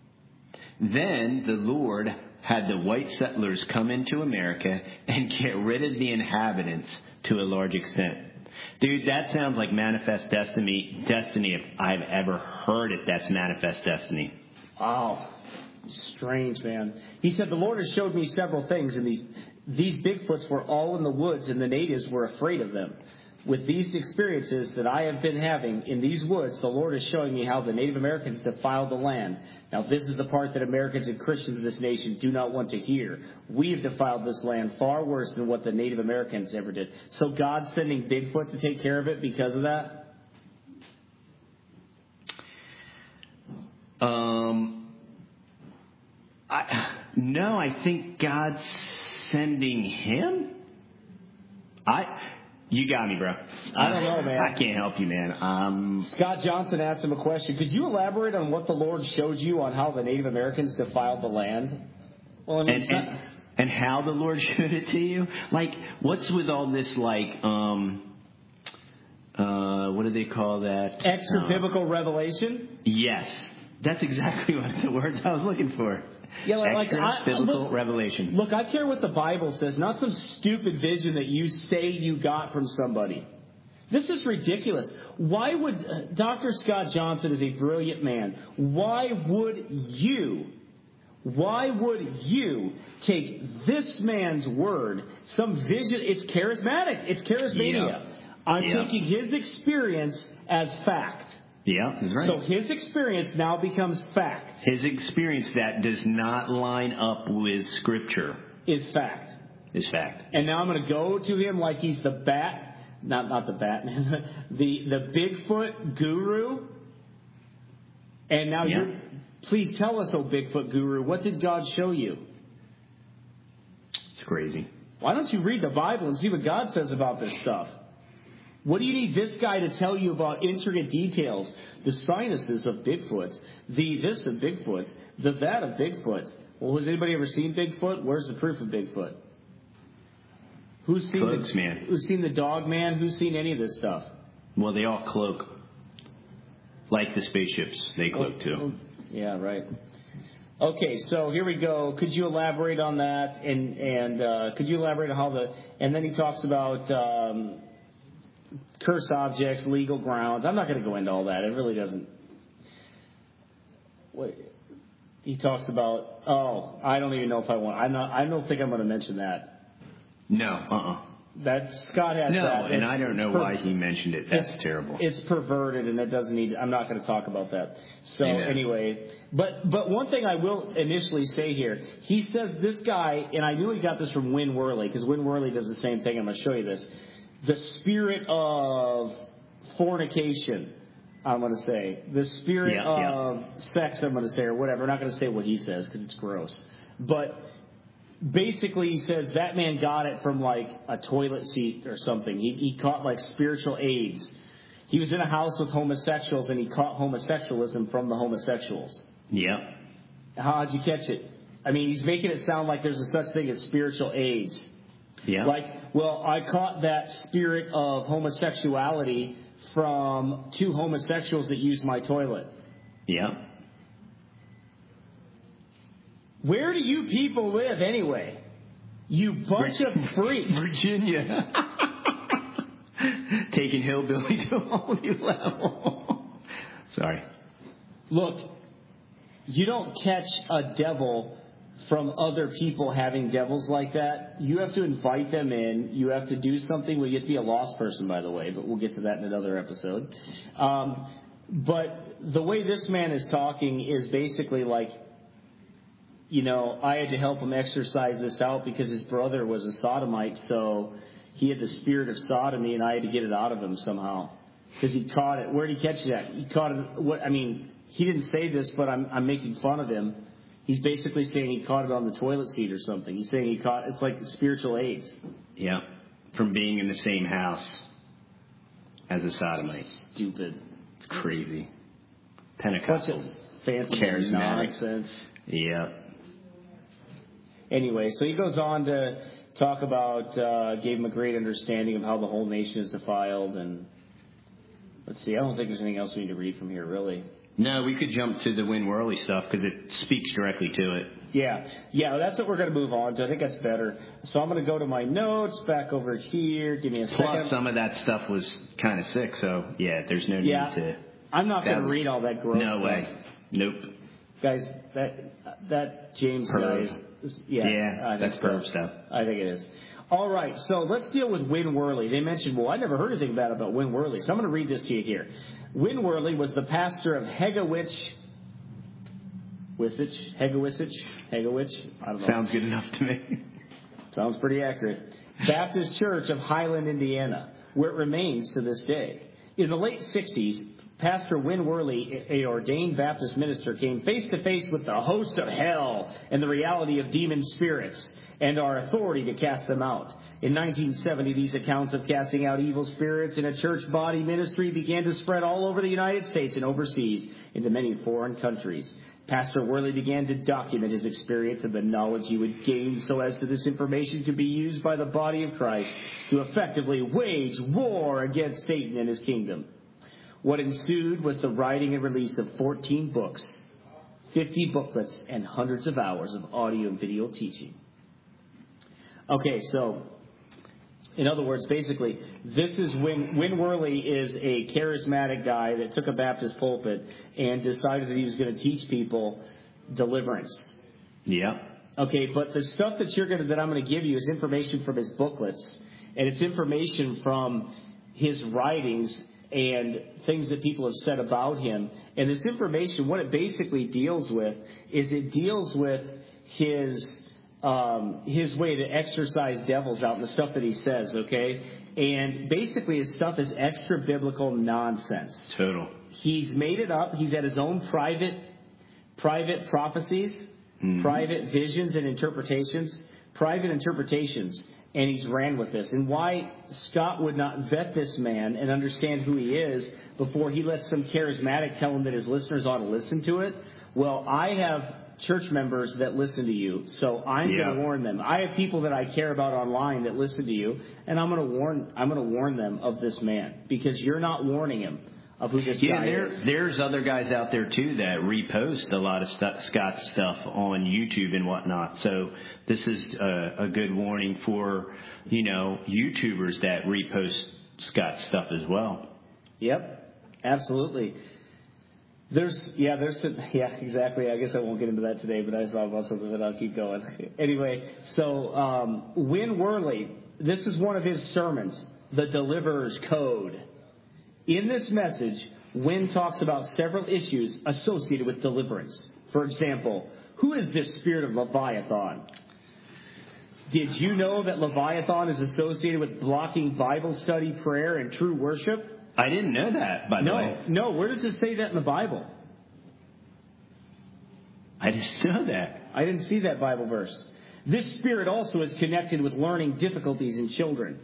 Then the Lord had the white settlers come into America and get rid of the inhabitants to a large extent. Dude, that sounds like manifest destiny if I've ever heard it. That's manifest destiny. Wow. Strange, man. He said, the Lord has showed me several things, and these Bigfoots were all in the woods, and the natives were afraid of them. With these experiences that I have been having in these woods, the Lord is showing me how the Native Americans defiled the land. Now, this is the part that Americans and Christians of this nation do not want to hear. We have defiled this land far worse than what the Native Americans ever did. So God's sending Bigfoot to take care of it because of that? No, I think God's sending him. You got me, bro. I don't know, man. I can't help you, man. Scott Johnson asked him a question. Could you elaborate on what the Lord showed you on how the Native Americans defiled the land? Well, I mean, and how the Lord showed it to you? Like, what's with all this, like, what do they call that? Extra biblical revelation? Yes. That's exactly what the words I was looking for. Yeah, like biblical revelation. Look, I care what the Bible says, not some stupid vision that you say you got from somebody. This is ridiculous. Why would Dr. Scott Johnson is a brilliant man? Why would you take this man's word, some vision? It's charismatic. It's charismania. Yeah. I'm taking his experience as fact. Yeah, that's right. So his experience now becomes fact. His experience that does not line up with Scripture is fact. Is fact. And now I'm going to go to him like he's the not the Batman, the Bigfoot guru. And now please tell us, oh Bigfoot guru, what did God show you? It's crazy. Why don't you read the Bible and see what God says about this stuff? What do you need this guy to tell you about intricate details? The sinuses of Bigfoot, the this of Bigfoot, the that of Bigfoot. Well, has anybody ever seen Bigfoot? Where's the proof of Bigfoot? Who's seen Who's seen the dog man? Who's seen any of this stuff? Well, they all cloak. Like the spaceships, they cloak too. Yeah, right. Okay, so here we go. Could you elaborate on that? And could you elaborate on how and then he talks about cursed objects, legal grounds. I'm not going to go into all that. It really doesn't. He talks about. Oh, I don't even know if I want. I don't think I'm going to mention that. No. That Scott has no, that. And I don't know why he mentioned it. That's terrible. It's perverted, and it doesn't need. I'm not going to talk about that. So anyway, but one thing I will initially say here, he says this guy, and I knew he got this from Win Worley because Win Worley does the same thing. I'm going to show you this. The spirit of fornication, I'm going to say. The spirit of sex, I'm going to say, or whatever. I'm not going to say what he says because it's gross. But basically he says that man got it from like a toilet seat or something. He caught like spiritual AIDS. He was in a house with homosexuals and he caught homosexualism from the homosexuals. Yeah. How'd you catch it? I mean, he's making it sound like there's a such thing as spiritual AIDS. Yeah. Like, well, I caught that spirit of homosexuality from two homosexuals that used my toilet. Yeah. Where do you people live anyway? You bunch of freaks. Virginia. Taking hillbilly to a whole new level. Sorry. Look, you don't catch a devil from other people having devils like that. You have to invite them in. You have to do something. Well, you have to be a lost person, by the way, but we'll get to that in another episode. But the way this man is talking is basically like, you know, I had to help him exercise this out because his brother was a sodomite, so he had the spirit of sodomy, and I had to get it out of him somehow because he caught it. Where did he catch that? He caught it. He didn't say this, but I'm making fun of him. He's basically saying he caught it on the toilet seat or something. He's saying it's like spiritual AIDS. Yeah, from being in the same house as a sodomite. Stupid. It's crazy. Pentecostal. Bunch of fancy charismatic nonsense. Yeah. Anyway, so he goes on to talk about, gave him a great understanding of how the whole nation is defiled. And let's see, I don't think there's anything else we need to read from here, really. No, we could jump to the Win Worley stuff because it speaks directly to it. Yeah, that's what we're going to move on to. I think that's better. So I'm going to go to my notes, back over here. Give me a second. Plus, some of that stuff was kind of sick, so, there's no need to... I'm not going to read all that gross stuff. No way. Nope. Guys, that James guy is... that's perv stuff. I think it is. All right, so let's deal with Win Worley. They mentioned, I never heard anything about Win Worley, so I'm going to read this to you here. Win Worley was the pastor of Hegawich, I don't know. Sounds good enough to me. Sounds pretty accurate. Baptist Church of Highland, Indiana, where it remains to this day. In the late 60s, Pastor Win Worley, an ordained Baptist minister, came face to face with the host of hell and the reality of demon spirits. and our authority to cast them out. In 1970, these accounts of casting out evil spirits in a church body ministry began to spread all over the United States and overseas into many foreign countries. Pastor Worley began to document his experience and the knowledge he would gain so as to this information could be used by the body of Christ to effectively wage war against Satan and his kingdom. What ensued was the writing and release of 14 books, 50 booklets, and hundreds of hours of audio and video teaching. Okay, so in other words, basically, this is when Win Worley is a charismatic guy that took a Baptist pulpit and decided that he was going to teach people deliverance. Yeah. Okay, but the stuff that I'm going to give you is information from his booklets, and it's information from his writings and things that people have said about him. And this information, what it basically deals with is it deals with his way to exorcise devils out and the stuff that he says, okay? And basically his stuff is extra biblical nonsense. Total. He's made it up. He's had his own private prophecies, private visions and interpretations, and he's ran with this. And why Scott would not vet this man and understand who he is before he lets some charismatic tell him that his listeners ought to listen to it. Well, I have church members that listen to you, so I'm going to warn them. I have people that I care about online that listen to you, and I'm going to warn them of this man because you're not warning him of who this guy is. There's other guys out there too that repost a lot of Scott's stuff on YouTube and whatnot. So this is a good warning for YouTubers that repost Scott's stuff as well. Yep, absolutely. Exactly. I guess I won't get into that today, but I saw about something that I'll keep going. Anyway, so Win Worley, this is one of his sermons, The Deliverer's Code. In this message, Win talks about several issues associated with deliverance. For example, who is this spirit of Leviathan? Did you know that Leviathan is associated with blocking Bible study, prayer, and true worship? I didn't know that, by the way. No. Where does it say that in the Bible? I didn't know that. I didn't see that Bible verse. This spirit also is connected with learning difficulties in children.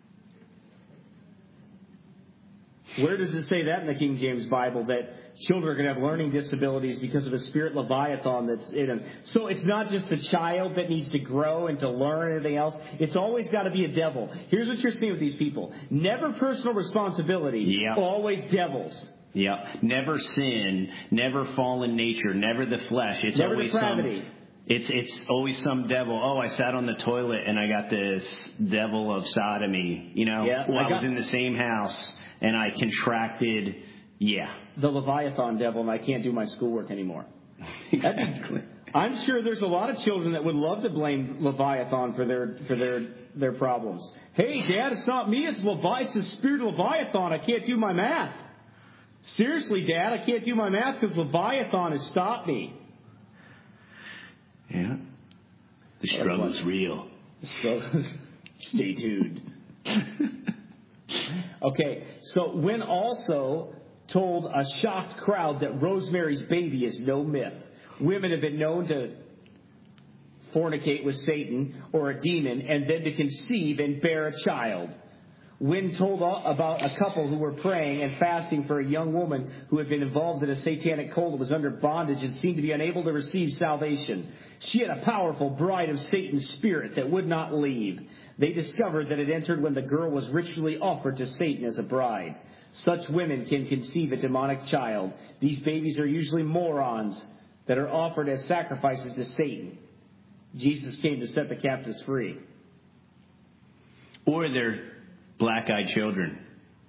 Where does it say that in the King James Bible, that children are going to have learning disabilities because of a spirit Leviathan that's in them? So it's not just the child that needs to grow and to learn anything else. It's always got to be a devil. Here's what you're seeing with these people. Never personal responsibility, always devils. Yeah, never sin, never fallen nature, never the flesh. It's never always depravity. It's always some devil. Oh, I sat on the toilet and I got this devil of sodomy. I was in the same house and I contracted. Yeah. The Leviathan devil, and I can't do my schoolwork anymore. Exactly. I'm sure there's a lot of children that would love to blame Leviathan for their problems. Hey, Dad, it's not me. It's the spirit of Leviathan. I can't do my math. Seriously, Dad, I can't do my math because Leviathan has stopped me. Yeah. The struggle's real. Stay tuned. Okay, so Win also told a shocked crowd that Rosemary's Baby is no myth. Women have been known to fornicate with Satan or a demon and then to conceive and bear a child. Win told about a couple who were praying and fasting for a young woman who had been involved in a satanic cult that was under bondage and seemed to be unable to receive salvation. She had a powerful bride of Satan's spirit that would not leave. They discovered that it entered when the girl was ritually offered to Satan as a bride. Such women can conceive a demonic child. These babies are usually morons that are offered as sacrifices to Satan. Jesus came to set the captives free. Or they're black-eyed children.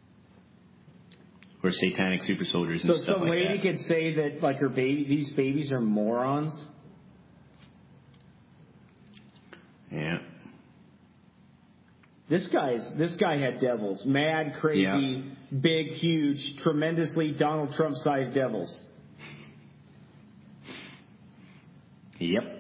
Or satanic super soldiers and so stuff like that. So some lady could say that these babies are morons? Yeah. This guy had devils. Mad, crazy, big, huge, tremendously Donald Trump-sized devils. Yep.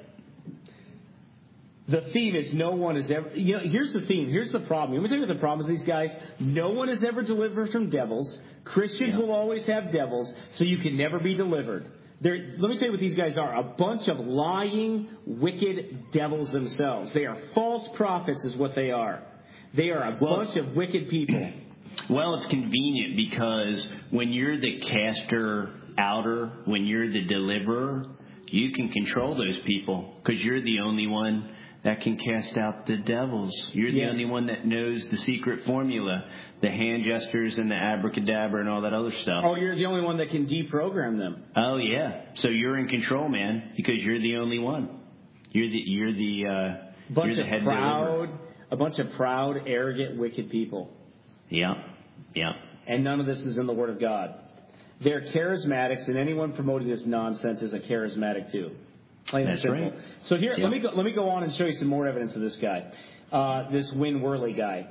The theme is no one has ever... here's the theme. Here's the problem. Let me tell you what the problem is with these guys. No one has ever delivered from devils. Christians will always have devils, so you can never be delivered. Let me tell you what these guys are. A bunch of lying, wicked devils themselves. They are false prophets is what they are. They are a bunch of wicked people. Well, it's convenient because when you're the caster outer, when you're the deliverer, you can control those people because you're the only one that can cast out the devils. You're the only one that knows the secret formula, the hand gestures and the abracadabra and all that other stuff. Oh, you're the only one that can deprogram them. Oh, yeah. So you're in control, man, because you're the only one. You're the head deliverer. A bunch of proud, arrogant, wicked people. Yeah. And none of this is in the Word of God. They're charismatics, and anyone promoting this nonsense is a charismatic too. Plain and simple. Right. So here, let me go on and show you some more evidence of this guy, this Win Worley guy.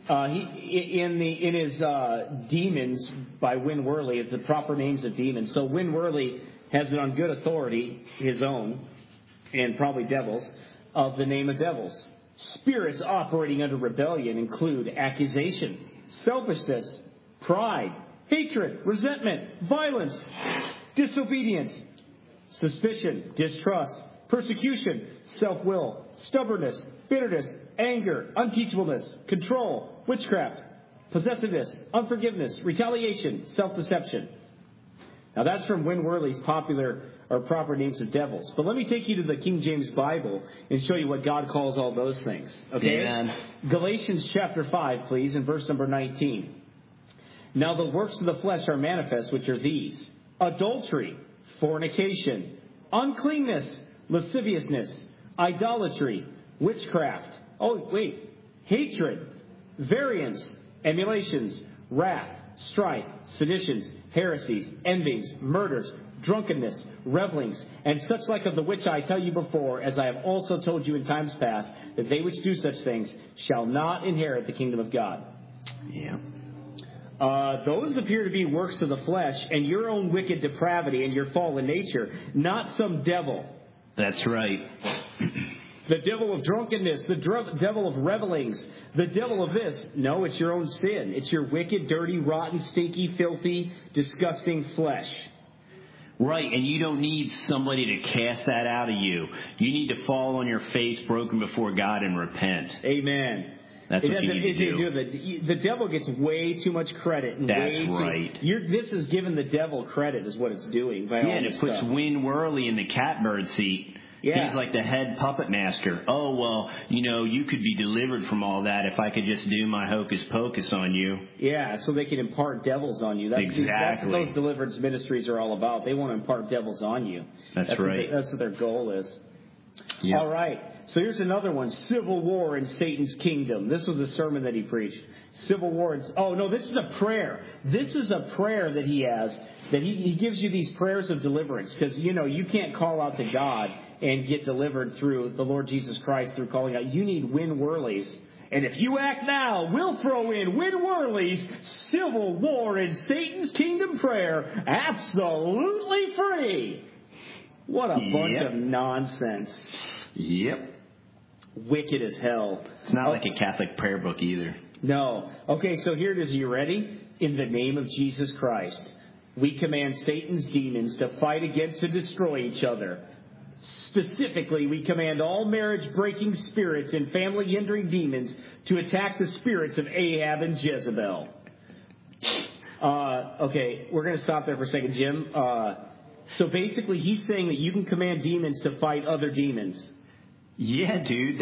In his Demons by Win Worley, it's the proper names of demons. So Win Worley has it on good authority, his own, and probably devils, of the name of devils. Spirits operating under rebellion include accusation, selfishness, pride, hatred, resentment, violence, disobedience, suspicion, distrust, persecution, self-will, stubbornness, bitterness, anger, unteachableness, control, witchcraft, possessiveness, unforgiveness, retaliation, self-deception. Now that's from Win Worley's popular or proper names of devils. But let me take you to the King James Bible and show you what God calls all those things. Okay? Amen. Galatians chapter 5, please, in verse number 19. Now the works of the flesh are manifest, which are these: adultery, fornication, uncleanness, lasciviousness, idolatry, witchcraft. Hatred, variance, emulations, wrath, strife, seditions, heresies, envies, murders, drunkenness, revelings, and such like of the which I tell you before, as I have also told you in times past, that they which do such things shall not inherit the kingdom of God. Yeah. Those appear to be works of the flesh and your own wicked depravity and your fallen nature, not some devil. That's right. The devil of drunkenness, the devil of revelings, the devil of this. No, it's your own sin. It's your wicked, dirty, rotten, stinky, filthy, disgusting flesh. Right, and you don't need somebody to cast that out of you. You need to fall on your face broken before God and repent. Amen. That's what you need to do. The devil gets way too much credit. And that's right. This is giving the devil credit is what it's doing. And it puts Win Worley in the catbird seat. Yeah. He's like the head puppet master. Oh, well, you could be delivered from all that if I could just do my hocus pocus on you. Yeah, so they can impart devils on you. That's what those deliverance ministries are all about. They want to impart devils on you. That's right. That's what their goal is. Yep. All right. So here's another one. Civil war in Satan's kingdom. This was a sermon that he preached. Civil war. This is a prayer. This is a prayer that he has, that he gives you these prayers of deliverance. Because, you can't call out to God and get delivered through the Lord Jesus Christ through calling out. You need Win Worley's. And if you act now, we'll throw in Win Worley's Civil War in Satan's Kingdom prayer absolutely free. What a bunch of nonsense. Yep. Wicked as hell. It's not like a Catholic prayer book either. No. Okay, so here it is. Are you ready? In the name of Jesus Christ, we command Satan's demons to fight against and destroy each other. Specifically, we command all marriage-breaking spirits and family-hindering demons to attack the spirits of Ahab and Jezebel. Okay, we're going to stop there for a second, Jim. So basically, he's saying that you can command demons to fight other demons. Yeah, dude.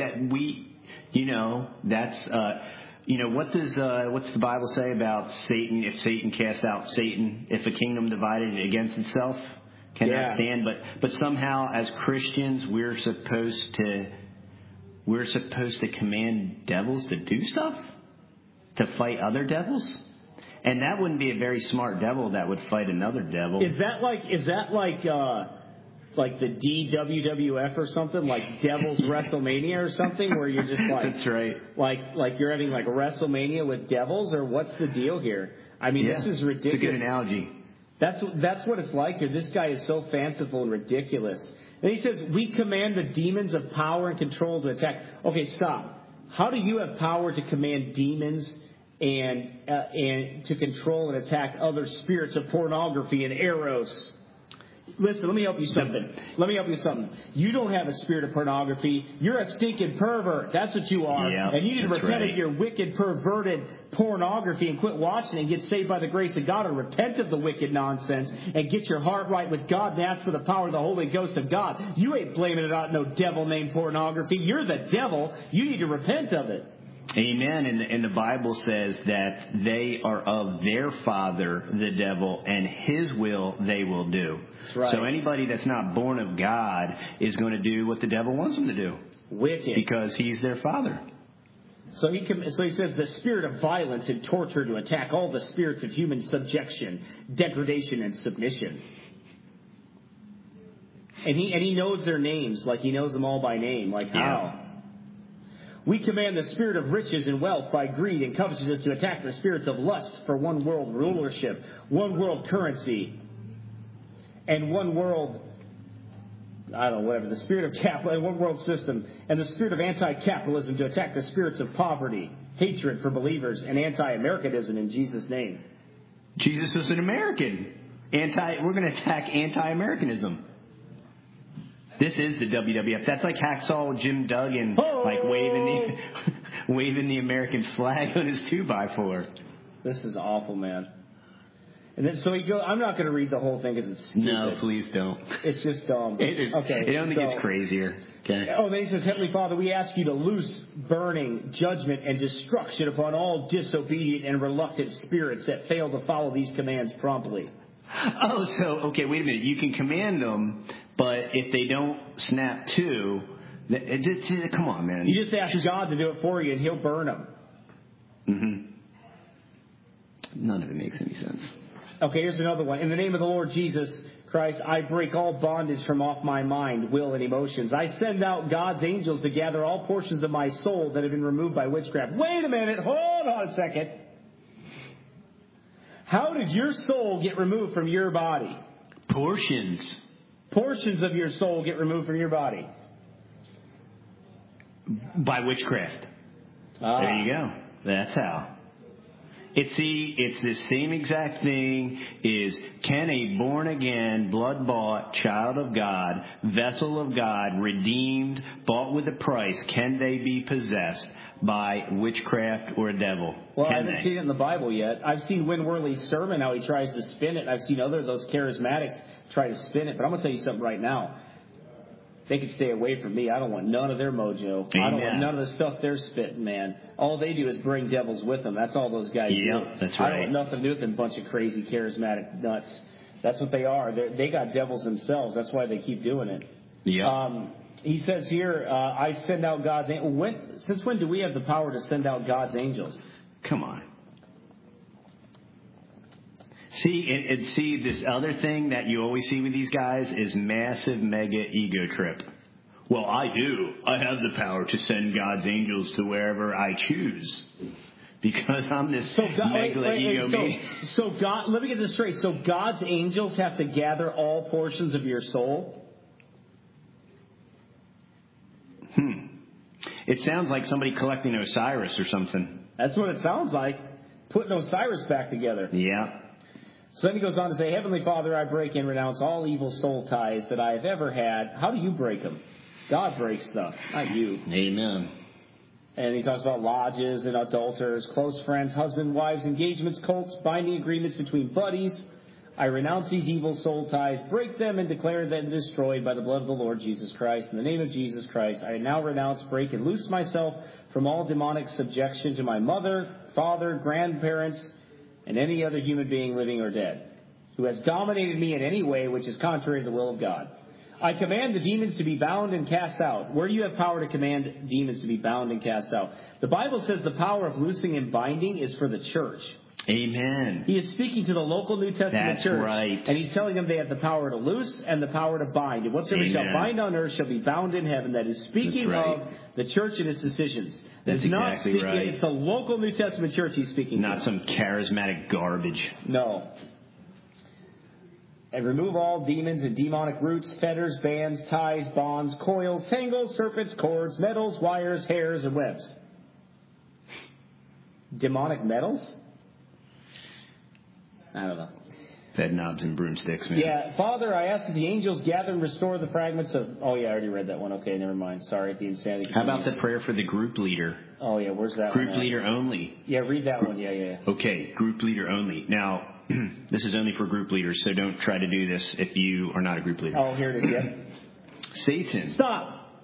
What's the Bible say about Satan? If Satan casts out Satan, if a kingdom divided against itself cannot stand. But somehow, as Christians, we're supposed to command devils to do stuff, to fight other devils. And that wouldn't be a very smart devil that would fight another devil. Is that like the DWWF or something, like Devil's WrestleMania or something, where you're just like that's right, like you're having like a WrestleMania with devils, or what's the deal here? I mean, this is ridiculous. It's a good analogy. That's what it's like here. This guy is so fanciful and ridiculous. And he says, we command the demons of power and control to attack. Okay, stop. How do you have power to command demons and to control and attack other spirits of pornography and eros? Listen, let me help you something. You don't have a spirit of pornography. You're a stinking pervert. That's what you are. Yep, and you need to that's repent right. of your wicked, perverted pornography and quit watching and get saved by the grace of God and repent of the wicked nonsense and get your heart right with God and ask for the power of the Holy Ghost of God. You ain't blaming it on no devil named pornography. You're the devil. You need to repent of it. Amen. And the Bible says that they are of their father, the devil, and his will they will do. That's right. So anybody that's not born of God is going to do what the devil wants them to do. Wicked. Because he's their father. So he says the spirit of violence and torture to attack all the spirits of human subjection, degradation, and submission. And he knows their names, like he knows them all by name. Like how? Yeah. We command the spirit of riches and wealth by greed and covetousness to attack the spirits of lust for one world rulership, one world currency, and one world, the spirit of capital, and one world system, and the spirit of anti-capitalism to attack the spirits of poverty, hatred for believers, and anti-Americanism in Jesus' name. Jesus is an American. We're going to attack anti-Americanism. This is the WWF. That's like Hacksaw Jim Duggan, like waving the American flag on his 2x4. This is awful, man. And then so he goes. I'm not going to read the whole thing because it's stupid. No, please don't. It's just dumb. It is. Okay. It only gets crazier. Okay. Oh, then he says, Heavenly Father, we ask you to loose burning, judgment, and destruction upon all disobedient and reluctant spirits that fail to follow these commands promptly. Oh, so, okay, wait a minute. You can command them, but if they don't snap to, come on, man. You just ask God to do it for you, and He'll burn them. Mm-hmm. None of it makes any sense. Okay, here's another one. In the name of the Lord Jesus Christ, I break all bondage from off my mind, will, and emotions. I send out God's angels to gather all portions of my soul that have been removed by witchcraft. Wait a minute. Hold on a second. How did your soul get removed from your body? Portions of your soul get removed from your body. By witchcraft. There you go. That's how. It's the same exact thing is, can a born-again, blood-bought child of God, vessel of God, redeemed, bought with a price, can they be possessed by witchcraft or a devil? Well, I haven't seen it in the Bible yet. I've seen Win Worley's sermon, how he tries to spin it. I've seen other of those charismatics try to spin it. But I'm going to tell you something right now. They can stay away from me. I don't want none of their mojo. Amen. I don't want none of the stuff they're spitting, man. All they do is bring devils with them. That's all those guys do. That's right. I don't want nothing to do with them bunch of crazy charismatic nuts. That's what they are. They got devils themselves. That's why they keep doing it. Yeah. He says here, I send out God's angels. Since when do we have the power to send out God's angels? Come on. See, this other thing that you always see with these guys is massive mega ego trip. Well, I do. I have the power to send God's angels to wherever I choose. Because I'm this mega ego me. So God, let me get this straight. So God's angels have to gather all portions of your soul? It sounds like somebody collecting Osiris or something. That's what it sounds like. Putting Osiris back together. Yeah. So then he goes on to say, Heavenly Father, I break and renounce all evil soul ties that I have ever had. How do you break them? God breaks stuff, not you. Amen. And he talks about lodges and adulterers, close friends, husband, wives, engagements, cults, binding agreements between buddies. I renounce these evil soul ties, break them, and declare them destroyed by the blood of the Lord Jesus Christ. In the name of Jesus Christ, I now renounce, break, and loose myself from all demonic subjection to my mother, father, grandparents, and any other human being, living or dead, who has dominated me in any way which is contrary to the will of God. I command the demons to be bound and cast out. Where do you have power to command demons to be bound and cast out? The Bible says the power of loosing and binding is for the church. Amen. He is speaking to the local New Testament church. That's right. And he's telling them they have the power to loose and the power to bind. And whatsoever shall bind on earth shall be bound in heaven. That is speaking of the church and its decisions. That's exactly right. It's the local New Testament church he's speaking to. Not some charismatic garbage. No. And remove all demons and demonic roots, fetters, bands, ties, bonds, coils, tangles, serpents, cords, metals, wires, hairs, and webs. Demonic metals? I don't know. Bed knobs and broomsticks, man. Yeah, Father, I ask that the angels gather and restore the fragments of... Oh, yeah, I already read that one. Okay, never mind. Sorry, the insanity. How about the prayer for the group leader? Oh, yeah, where's that Group one? leader only. Yeah, read that one. Yeah. Okay, group leader only. Now, this is only for group leaders, so don't try to do this if you are not a group leader. Oh, here it is, yeah. Satan. Stop!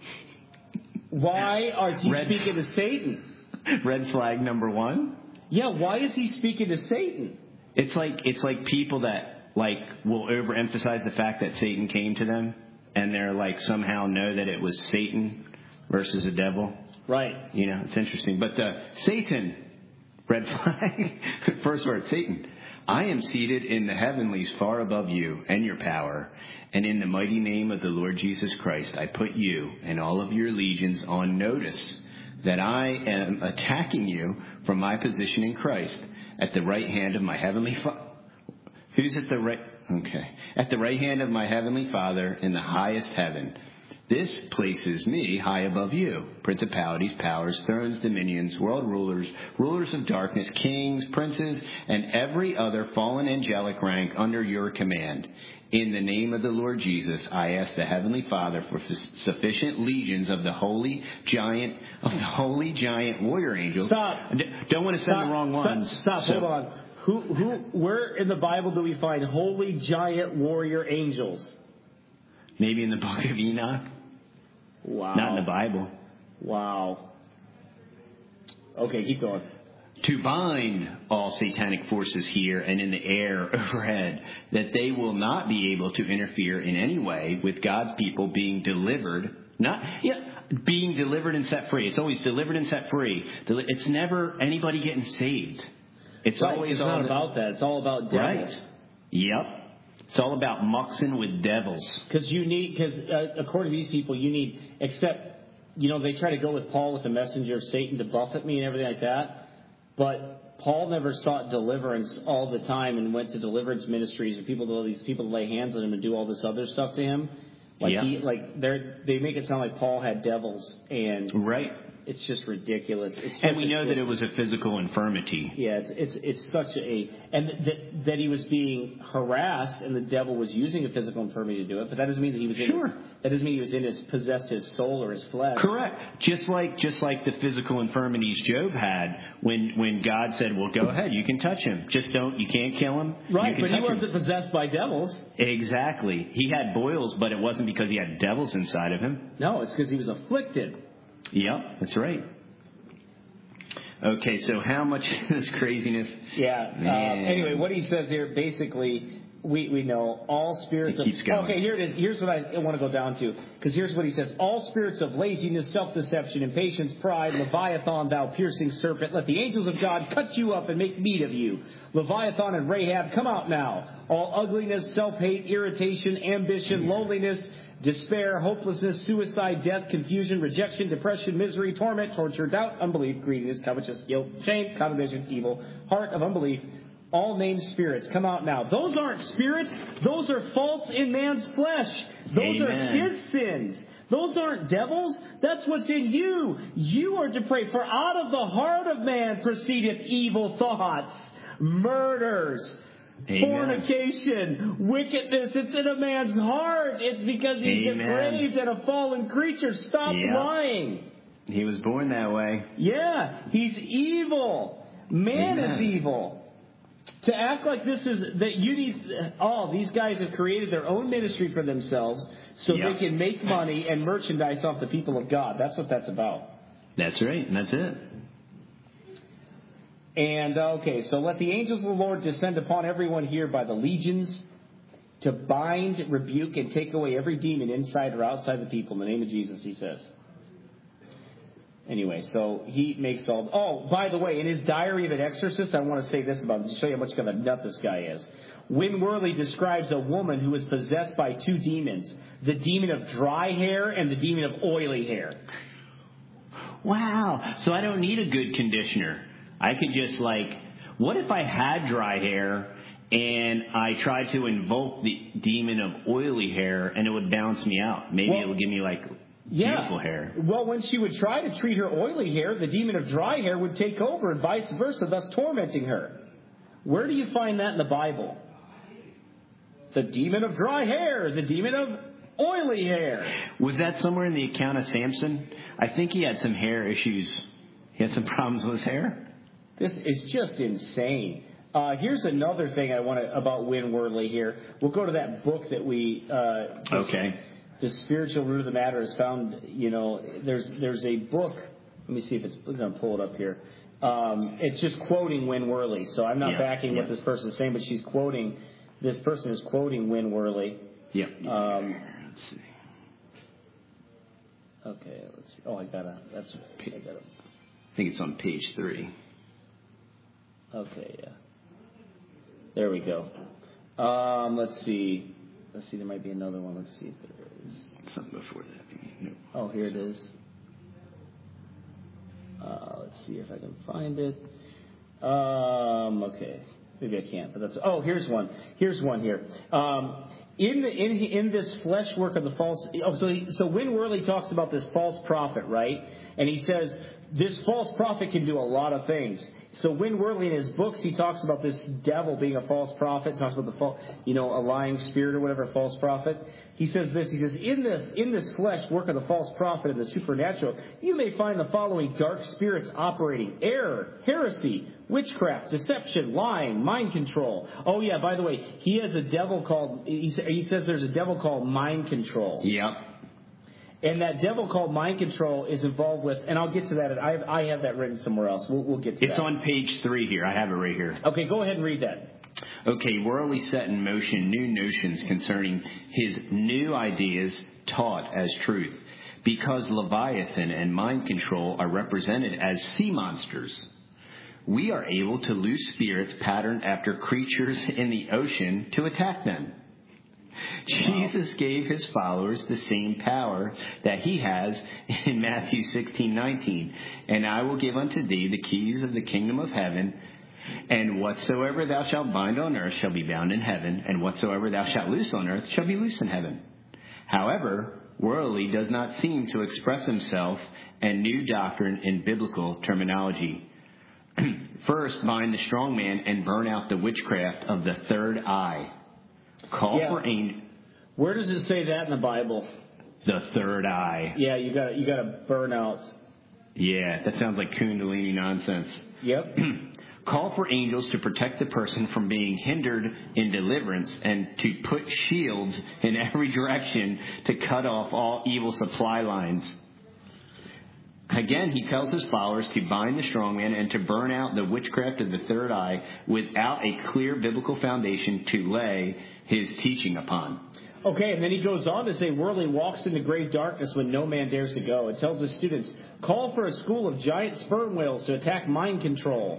Why are you speaking to Satan? Red flag number 1. Yeah, why is he speaking to Satan? It's like people that will overemphasize the fact that Satan came to them, and they're somehow know that it was Satan versus a devil. Right. It's interesting. But Satan, red flag, first word, Satan. I am seated in the heavenlies far above you and your power, and in the mighty name of the Lord Jesus Christ, I put you and all of your legions on notice that I am attacking you from my position in Christ at the right hand of my heavenly Father. Who's at the right? Okay. At the right hand of my heavenly Father in the highest heaven. This places me high above you. Principalities, powers, thrones, dominions, world rulers, rulers of darkness, kings, princes, and every other fallen angelic rank under your command. In the name of the Lord Jesus, I ask the Heavenly Father for sufficient legions of the holy giant warrior angels. Stop. Don't want to send the wrong ones. Stop. Hold on. Where in the Bible do we find holy giant warrior angels? Maybe in the book of Enoch. Wow. Not in the Bible. Wow. Okay, keep going. To bind all satanic forces here and in the air overhead, that they will not be able to interfere in any way with God's people being delivered, being delivered and set free. It's always delivered and set free. It's never anybody getting saved. It's always not about that. It's all about devils. Right. Yep. It's all about muxing with devils. Because according to these people, you need, except, they try to go with Paul with the messenger of Satan to buffet me and everything like that. But Paul never sought deliverance all the time and went to deliverance ministries and these people to lay hands on him and do all this other stuff to him. They make it sound like Paul had devils, and right. It's just ridiculous. And we know that it was a physical infirmity. Yeah, it's such that he was being harassed, and the devil was using a physical infirmity to do it. But that doesn't mean that he was possessed his soul or his flesh. Correct. Just like the physical infirmities Job had when God said, "Well, go ahead, you can touch him. You can't kill him." Right, but he wasn't possessed by devils. Exactly. He had boils, but it wasn't because he had devils inside of him. No, it's because he was afflicted. Yep, that's right. Okay, so how much is this craziness? Yeah. Anyway, what he says here, basically, we know all spirits keeps going. Okay, here it is. Here's what I want to go down to. Because here's what he says. All spirits of laziness, self-deception, impatience, pride, Leviathan, thou piercing serpent, let the angels of God cut you up and make meat of you. Leviathan and Rahab, come out now. All ugliness, self-hate, irritation, ambition, loneliness, despair, hopelessness, suicide, death, confusion, rejection, depression, misery, torment, torture, doubt, unbelief, greediness, covetousness, guilt, shame, condemnation, evil, heart of unbelief, all named spirits. Come out now. Those aren't spirits. Those are faults in man's flesh. Those are his sins. Those aren't devils. That's what's in you. You are depraved. For out of the heart of man proceedeth evil thoughts, murders, fornication, wickedness. It's in a man's heart. It's because he's depraved and a fallen creature. Stop lying. He was born that way. Yeah, he's evil. Man is evil. To act like this is that you need. These guys have created their own ministry for themselves so they can make money and merchandise off the people of God. That's what that's about. That's right. That's it. And, so let the angels of the Lord descend upon everyone here by the legions to bind, rebuke, and take away every demon inside or outside the people in the name of Jesus, he says. Anyway, so he makes all... Oh, by the way, in his Diary of an Exorcist, I want to say this about him to show you how much of a nut this guy is. Win Worley describes a woman who was possessed by two demons, the demon of dry hair and the demon of oily hair. Wow. So I don't need a good conditioner. I could just what if I had dry hair and I tried to invoke the demon of oily hair and it would bounce me out? Maybe it would give me beautiful hair. Well, when she would try to treat her oily hair, the demon of dry hair would take over and vice versa, thus tormenting her. Where do you find that in the Bible? the demon of dry hair, the demon of oily hair. Was that somewhere in the account of Samson? I think he had some hair issues. He had some problems with his hair. This is just insane. Here's another thing I want to about Win Worley here. We'll go to that book that we. Okay. The Spiritual Root of the Matter is found. You know, there's a book. Let me see if it's going to pull it up here. It's just quoting Win Worley, so I'm not backing what this person is saying, but she's quoting. This person is quoting Win Worley. Yep. Let's see. Okay, let's see. Oh, I got it. I think it's on page 3. Okay, yeah. There we go. Let's see. There might be another one. Let's see if there is. Something before that. No. Oh, here it is. Let's see if I can find it. Okay. Maybe I can't, but that's. Oh, here's one. Here's one here. In this flesh work of the false. So Win Worley talks about this false prophet, right? And he says this false prophet can do a lot of things. So Win Worley in his books, he talks about this devil being a false prophet. Talks about a lying spirit or whatever, false prophet. He says this. He says in this flesh work of the false prophet and the supernatural, you may find the following dark spirits operating: error, heresy, witchcraft, deception, lying, mind control. Oh yeah, by the way, he has a devil called. He says there's a devil called mind control. Yep. And that devil called mind control is involved with, and I'll get to that. I have that written somewhere else. We'll get to that. It's on page 3 here. I have it right here. Okay, go ahead and read that. Okay, Worley set in motion new notions concerning his new ideas taught as truth. Because Leviathan and mind control are represented as sea monsters, we are able to loose spirits patterned after creatures in the ocean to attack them. Jesus gave his followers the same power that he has in Matthew 16:19. And I will give unto thee the keys of the kingdom of heaven, and whatsoever thou shalt bind on earth shall be bound in heaven, and whatsoever thou shalt loose on earth shall be loosed in heaven. However, Worley does not seem to express himself and new doctrine in biblical terminology. First, bind the strong man and burn out the witchcraft of the third eye. Call for angels. Where does it say that in the Bible? The third eye. Yeah, you got to burn out. Yeah, that sounds like Kundalini nonsense. Yep. Call for angels to protect the person from being hindered in deliverance, and to put shields in every direction to cut off all evil supply lines. Again, he tells his followers to bind the strong man and to burn out the witchcraft of the third eye without a clear biblical foundation to lay his teaching upon. Okay, and then he goes on to say, Worley walks into great darkness when no man dares to go. It tells his students, call for a school of giant sperm whales to attack mind control.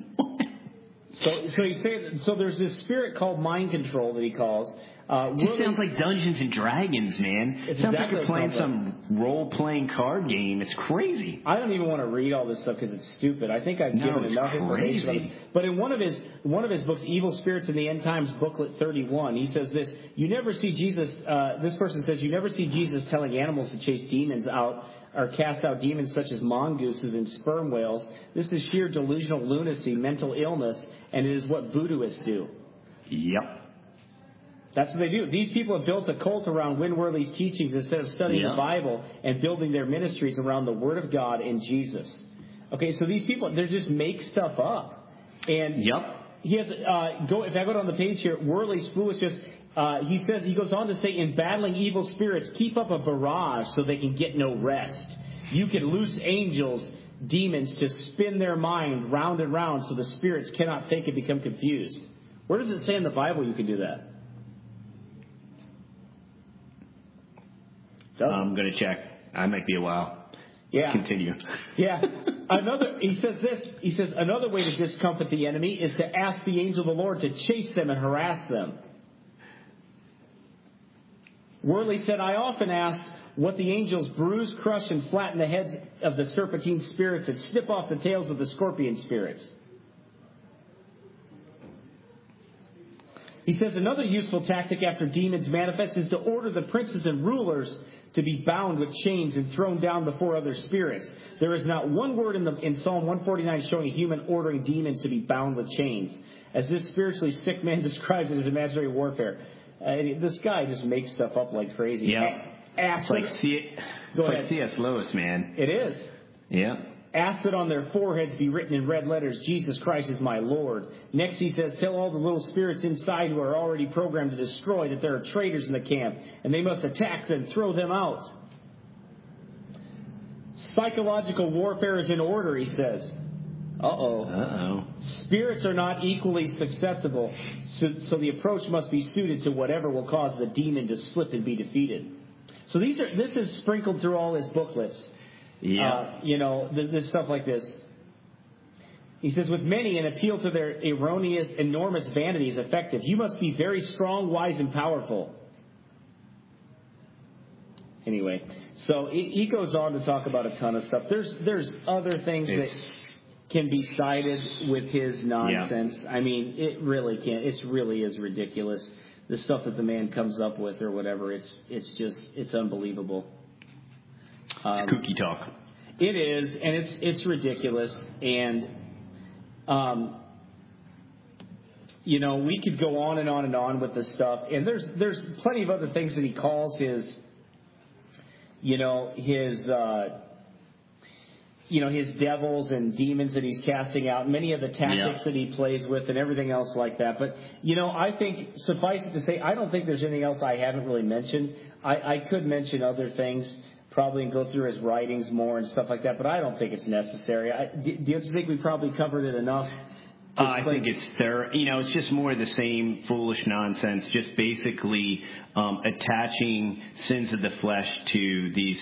So there's this spirit called mind control that he calls. It sounds like Dungeons and Dragons, man. It sounds like you're playing some role-playing card game. It's crazy. I don't even want to read all this stuff because it's stupid. I think I've given enough information on this. But in one of his books, Evil Spirits in the End Times, booklet 31, he says this: you never see Jesus. This person says you never see Jesus telling animals to chase demons out or cast out demons such as mongooses and sperm whales. This is sheer delusional lunacy, mental illness, and it is what voodooists do. Yep. That's what they do. These people have built a cult around Win Worley's teachings instead of studying the Bible and building their ministries around the Word of God and Jesus. Okay, so these people, they just make stuff up. And he has if I go down the page here, Worley's foolishness. He goes on to say, in battling evil spirits, keep up a barrage so they can get no rest. You can loose angels, demons, to spin their mind round and round so the spirits cannot think and become confused. Where does it say in the Bible you can do that? I'm going to check. I might be a while. Yeah. Continue. Yeah. He says this. He says, another way to discomfort the enemy is to ask the angel of the Lord to chase them and harass them. Worley said, I often ask what the angels bruise, crush, and flatten the heads of the serpentine spirits and snip off the tails of the scorpion spirits. He says another useful tactic after demons manifest is to order the princes and rulers to be bound with chains and thrown down before other spirits. There is not one word in Psalm 149 showing a human ordering demons to be bound with chains. As this spiritually sick man describes it as imaginary warfare. This guy just makes stuff up like crazy. Yeah. It's like C.S. Lewis, man. It is. Yeah. Acid on their foreheads be written in red letters, Jesus Christ is my Lord. Next he says, tell all the little spirits inside who are already programmed to destroy that there are traitors in the camp, and they must attack them, throw them out. Psychological warfare is in order, he says. Uh-oh. Spirits are not equally susceptible, so the approach must be suited to whatever will cause the demon to slip and be defeated. So this is sprinkled through all his booklets. Yeah. This stuff like this. He says, with many, an appeal to their erroneous, enormous vanity is effective. You must be very strong, wise, and powerful. Anyway, so he goes on to talk about a ton of stuff. There's other things that can be cited with his nonsense. Yeah. I mean, it really can't. It really is ridiculous. The stuff that the man comes up with or whatever, it's unbelievable. It's kooky talk. It is, and it's ridiculous. And, we could go on and on and on with this stuff. And there's plenty of other things that he calls his devils and demons that he's casting out, many of the tactics that he plays with and everything else like that. But, I think, suffice it to say, I don't think there's anything else I haven't really mentioned. I could mention other things probably and go through his writings more and stuff like that, but I don't think it's necessary. Do you think we probably covered it enough? I think it's it's just more of the same foolish nonsense, just basically attaching sins of the flesh to these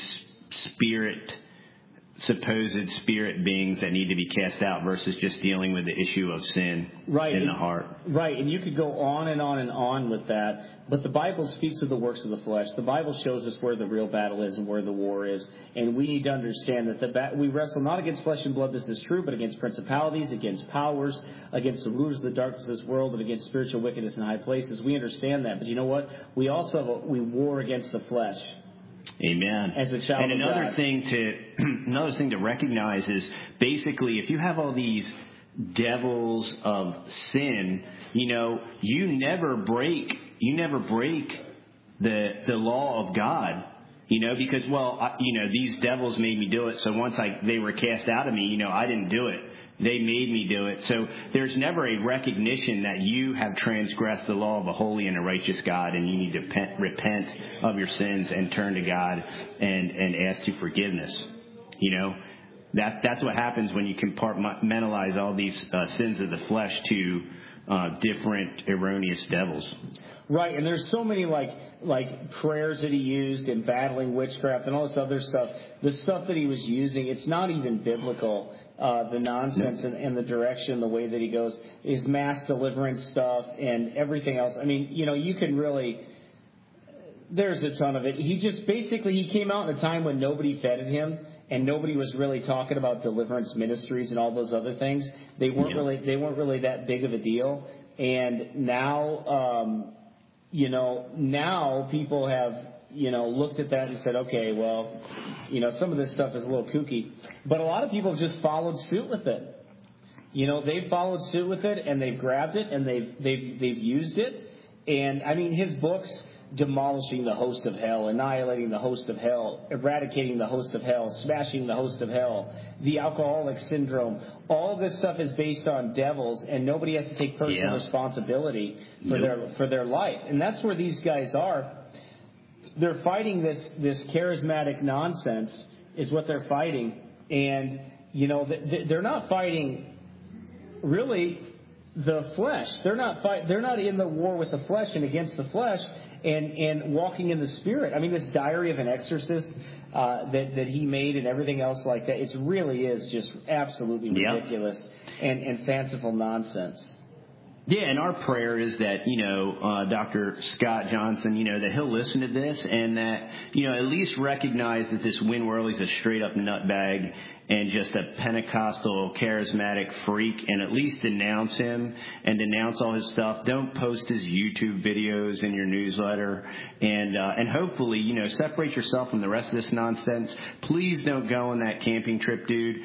supposed spirit beings that need to be cast out versus just dealing with the issue of sin in the heart. Right, and you could go on and on and on with that, but the Bible speaks of the works of the flesh. The Bible shows us where the real battle is and where the war is, and we need to understand that we wrestle not against flesh and blood, this is true, but against principalities, against powers, against the rulers of the darkness of this world, and against spiritual wickedness in high places. We understand that, but you know what? We also we war against the flesh. Amen. As a child of God. Another thing to recognize is basically if you have all these devils of sin, you never break the law of God. Because these devils made me do it. So once they were cast out of me, I didn't do it. They made me do it. So there's never a recognition that you have transgressed the law of a holy and a righteous God, and you need to repent of your sins and turn to God and ask for forgiveness. That's what happens when you compartmentalize all these sins of the flesh to different erroneous devils. Right, and there's so many like prayers that he used in battling witchcraft and all this other stuff. The stuff that he was using, it's not even biblical. The nonsense and the direction, the way that he goes, his mass deliverance stuff and everything else. I mean, you can really, there's a ton of it. He just basically, he came out in a time when nobody fed him and nobody was really talking about deliverance ministries and all those other things. They weren't really that big of a deal. And now, now people have, looked at that and said, okay, well, some of this stuff is a little kooky. But a lot of people just followed suit with it. They've followed suit with it and they've grabbed it and they've used it. And I mean, his books, Demolishing the Host of Hell, Annihilating the Host of Hell, Eradicating the Host of Hell, Smashing the Host of Hell, The Alcoholic Syndrome, all this stuff is based on devils and nobody has to take personal responsibility for their life. And that's where these guys are. They're fighting this charismatic nonsense is what they're fighting. And, they're not fighting really the flesh. They're not in the war with the flesh and against the flesh and walking in the Spirit. I mean, this Diary of an Exorcist that he made and everything else like that, it really is just absolutely ridiculous and fanciful nonsense. Yeah, and our prayer is that, Dr. Scott Johnson, that he'll listen to this and that, at least recognize that this Win Worley's a straight up nutbag and just a Pentecostal charismatic freak, and at least denounce him and denounce all his stuff. Don't post his YouTube videos in your newsletter, and hopefully, separate yourself from the rest of this nonsense. Please don't go on that camping trip, dude.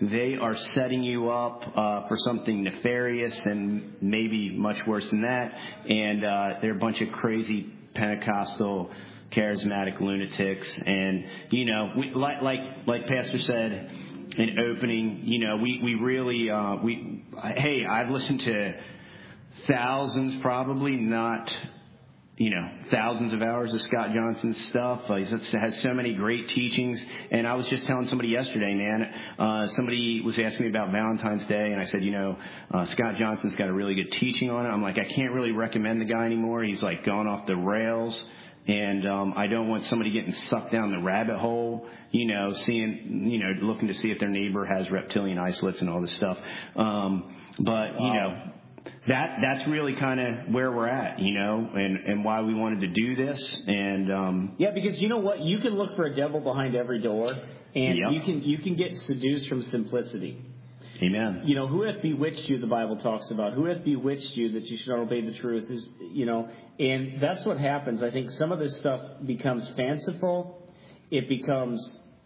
they are setting you up for something nefarious and maybe much worse than that. And they're a bunch of crazy Pentecostal charismatic lunatics. And, you know, like Pastor said in opening, you know, we really, hey, I've listened to thousands, probably not, you know, thousands of hours of Scott Johnson's stuff. He has so many great teachings. And I was just telling somebody yesterday, man, somebody was asking me about Valentine's Day, and I said, you know, Scott Johnson's got a really good teaching on it. I'm like, I can't really recommend the guy anymore. He's like gone off the rails. And I don't want somebody getting sucked down the rabbit hole, you know, looking to see if their neighbor has reptilian isolates and all this stuff. But, you know, that's really kind of where we're at, you know, and why we wanted to do this. And yeah, because you know what? You can look for a devil behind every door, and Yep. you can get seduced from simplicity. Amen. You know, who hath bewitched you, the Bible talks about. Who hath bewitched you that you should not obey the truth? Is, you know, and that's what happens. I think some of this stuff becomes fanciful. It becomes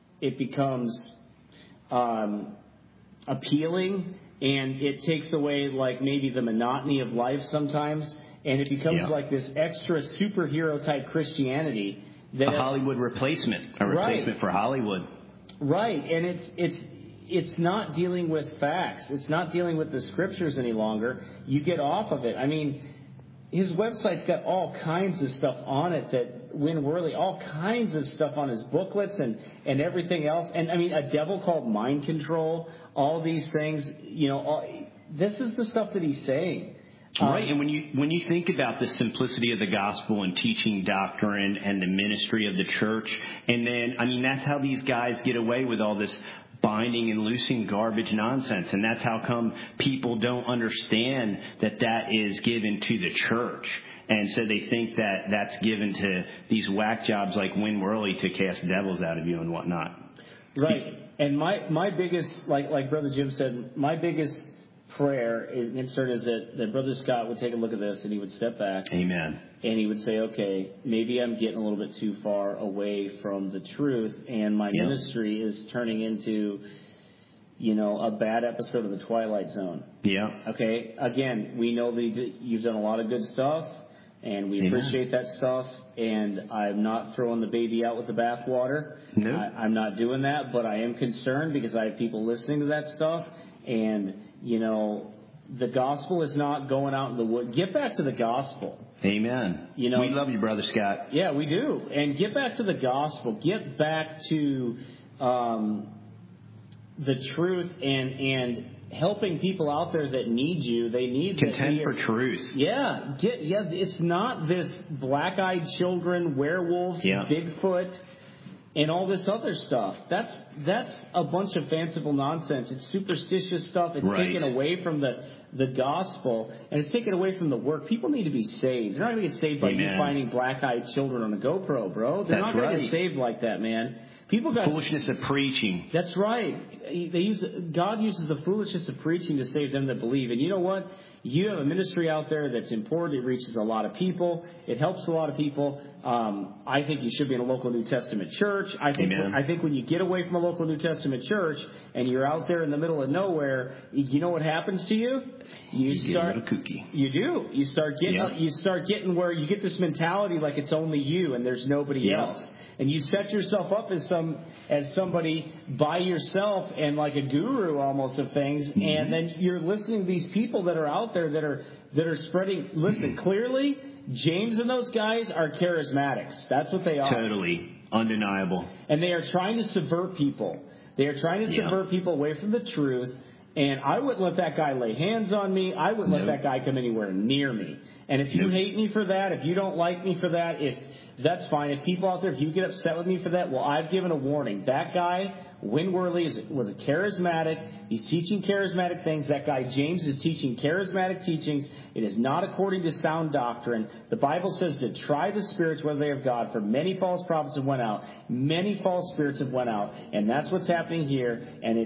appealing, and it takes away, like, maybe the monotony of life sometimes. And it becomes like this extra superhero type Christianity. That a Hollywood replacement. A replacement for Hollywood. Right. And it's not dealing with facts. It's not dealing with the scriptures any longer. You get off of it. I mean, his website's got all kinds of stuff on it that Win Worley, all kinds of stuff on his booklets and everything else. And I mean, a devil called mind control, all these things, you know, this is the stuff that he's saying. Right, and when you think about the simplicity of the gospel and teaching doctrine and the ministry of the church, and then, I mean, that's how these guys get away with all this binding and loosing garbage nonsense, and that's how come people don't understand that is given to the church. And so they think that that's given to these whack jobs like Win Worley to cast devils out of you and whatnot. Right, and my biggest, like Brother Jim said, my biggest prayer is that Brother Scott would take a look at this and he would step back. Amen. And he would say, okay, maybe I'm getting a little bit too far away from the truth, and my ministry is turning into, you know, a bad episode of The Twilight Zone. Yeah. Okay, again, we know that you've done a lot of good stuff, and we appreciate that stuff, and I'm not throwing the baby out with the bathwater. No. I'm not doing that, but I am concerned because I have people listening to that stuff, and, you know, the gospel is not going out in the wood. Get back to the gospel. Amen. You know, we love you, Brother Scott. Yeah, we do. And get back to the gospel. Get back to the truth and helping people out there that need you. They need contend for truth. Yeah, it's not this black-eyed children, werewolves, Bigfoot, and all this other stuff. That's a bunch of fanciful nonsense. It's superstitious stuff. It's taken away from the gospel, and it's taken away from the work. People need to be saved. They're not going to get saved by you finding black-eyed children on a GoPro, bro. They're not going to get saved like that, man. People got foolishness of preaching. That's right. God uses the foolishness of preaching to save them that believe. And you know what? You have a ministry out there that's important. It reaches a lot of people. It helps a lot of people. I think you should be in a local New Testament church. I think when you get away from a local New Testament church and you're out there in the middle of nowhere, you know what happens to you? You get a little kooky. You do. You start getting where you get this mentality like it's only you and there's nobody else. And you set yourself up as somebody by yourself and like a guru almost of things, and then you're listening to these people that are out there that are spreading. Listen, clearly, James and those guys are charismatics. That's what they are. Totally undeniable. And they are trying to subvert people. They are trying to subvert people away from the truth. And I wouldn't let that guy lay hands on me. I wouldn't let that guy come anywhere near me. And if you hate me for that, if you don't like me for that, that's fine. If people out there, if you get upset with me for that, well, I've given a warning. That guy, Win Worley, was a charismatic. He's teaching charismatic things. That guy, James, is teaching charismatic teachings. It is not according to sound doctrine. The Bible says to try the spirits whether they are of God, for many false prophets have went out. Many false spirits have went out. And that's what's happening here. And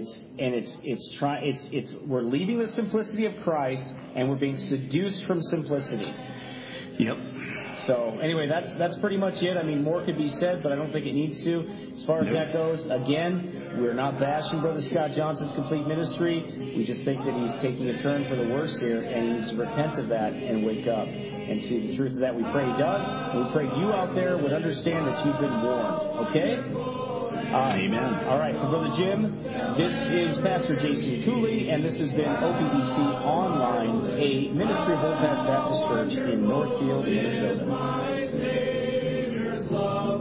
we're leaving the simplicity of Christ, and we're being seduced from simplicity. Yep. So anyway, that's pretty much it. I mean, more could be said, but I don't think it needs to. As far as that goes, again, we're not bashing Brother Scott Johnson's complete ministry. We just think that he's taking a turn for the worse here, and he needs to repent of that and wake up and see the truth of that. We pray he does, and we pray you out there would understand that you've been warned. Okay? Amen. All right, for Brother Jim, this is Pastor J.C. Cooley, and this has been OPBC Online, a ministry of Old Path Baptist Church in Northfield, Minnesota.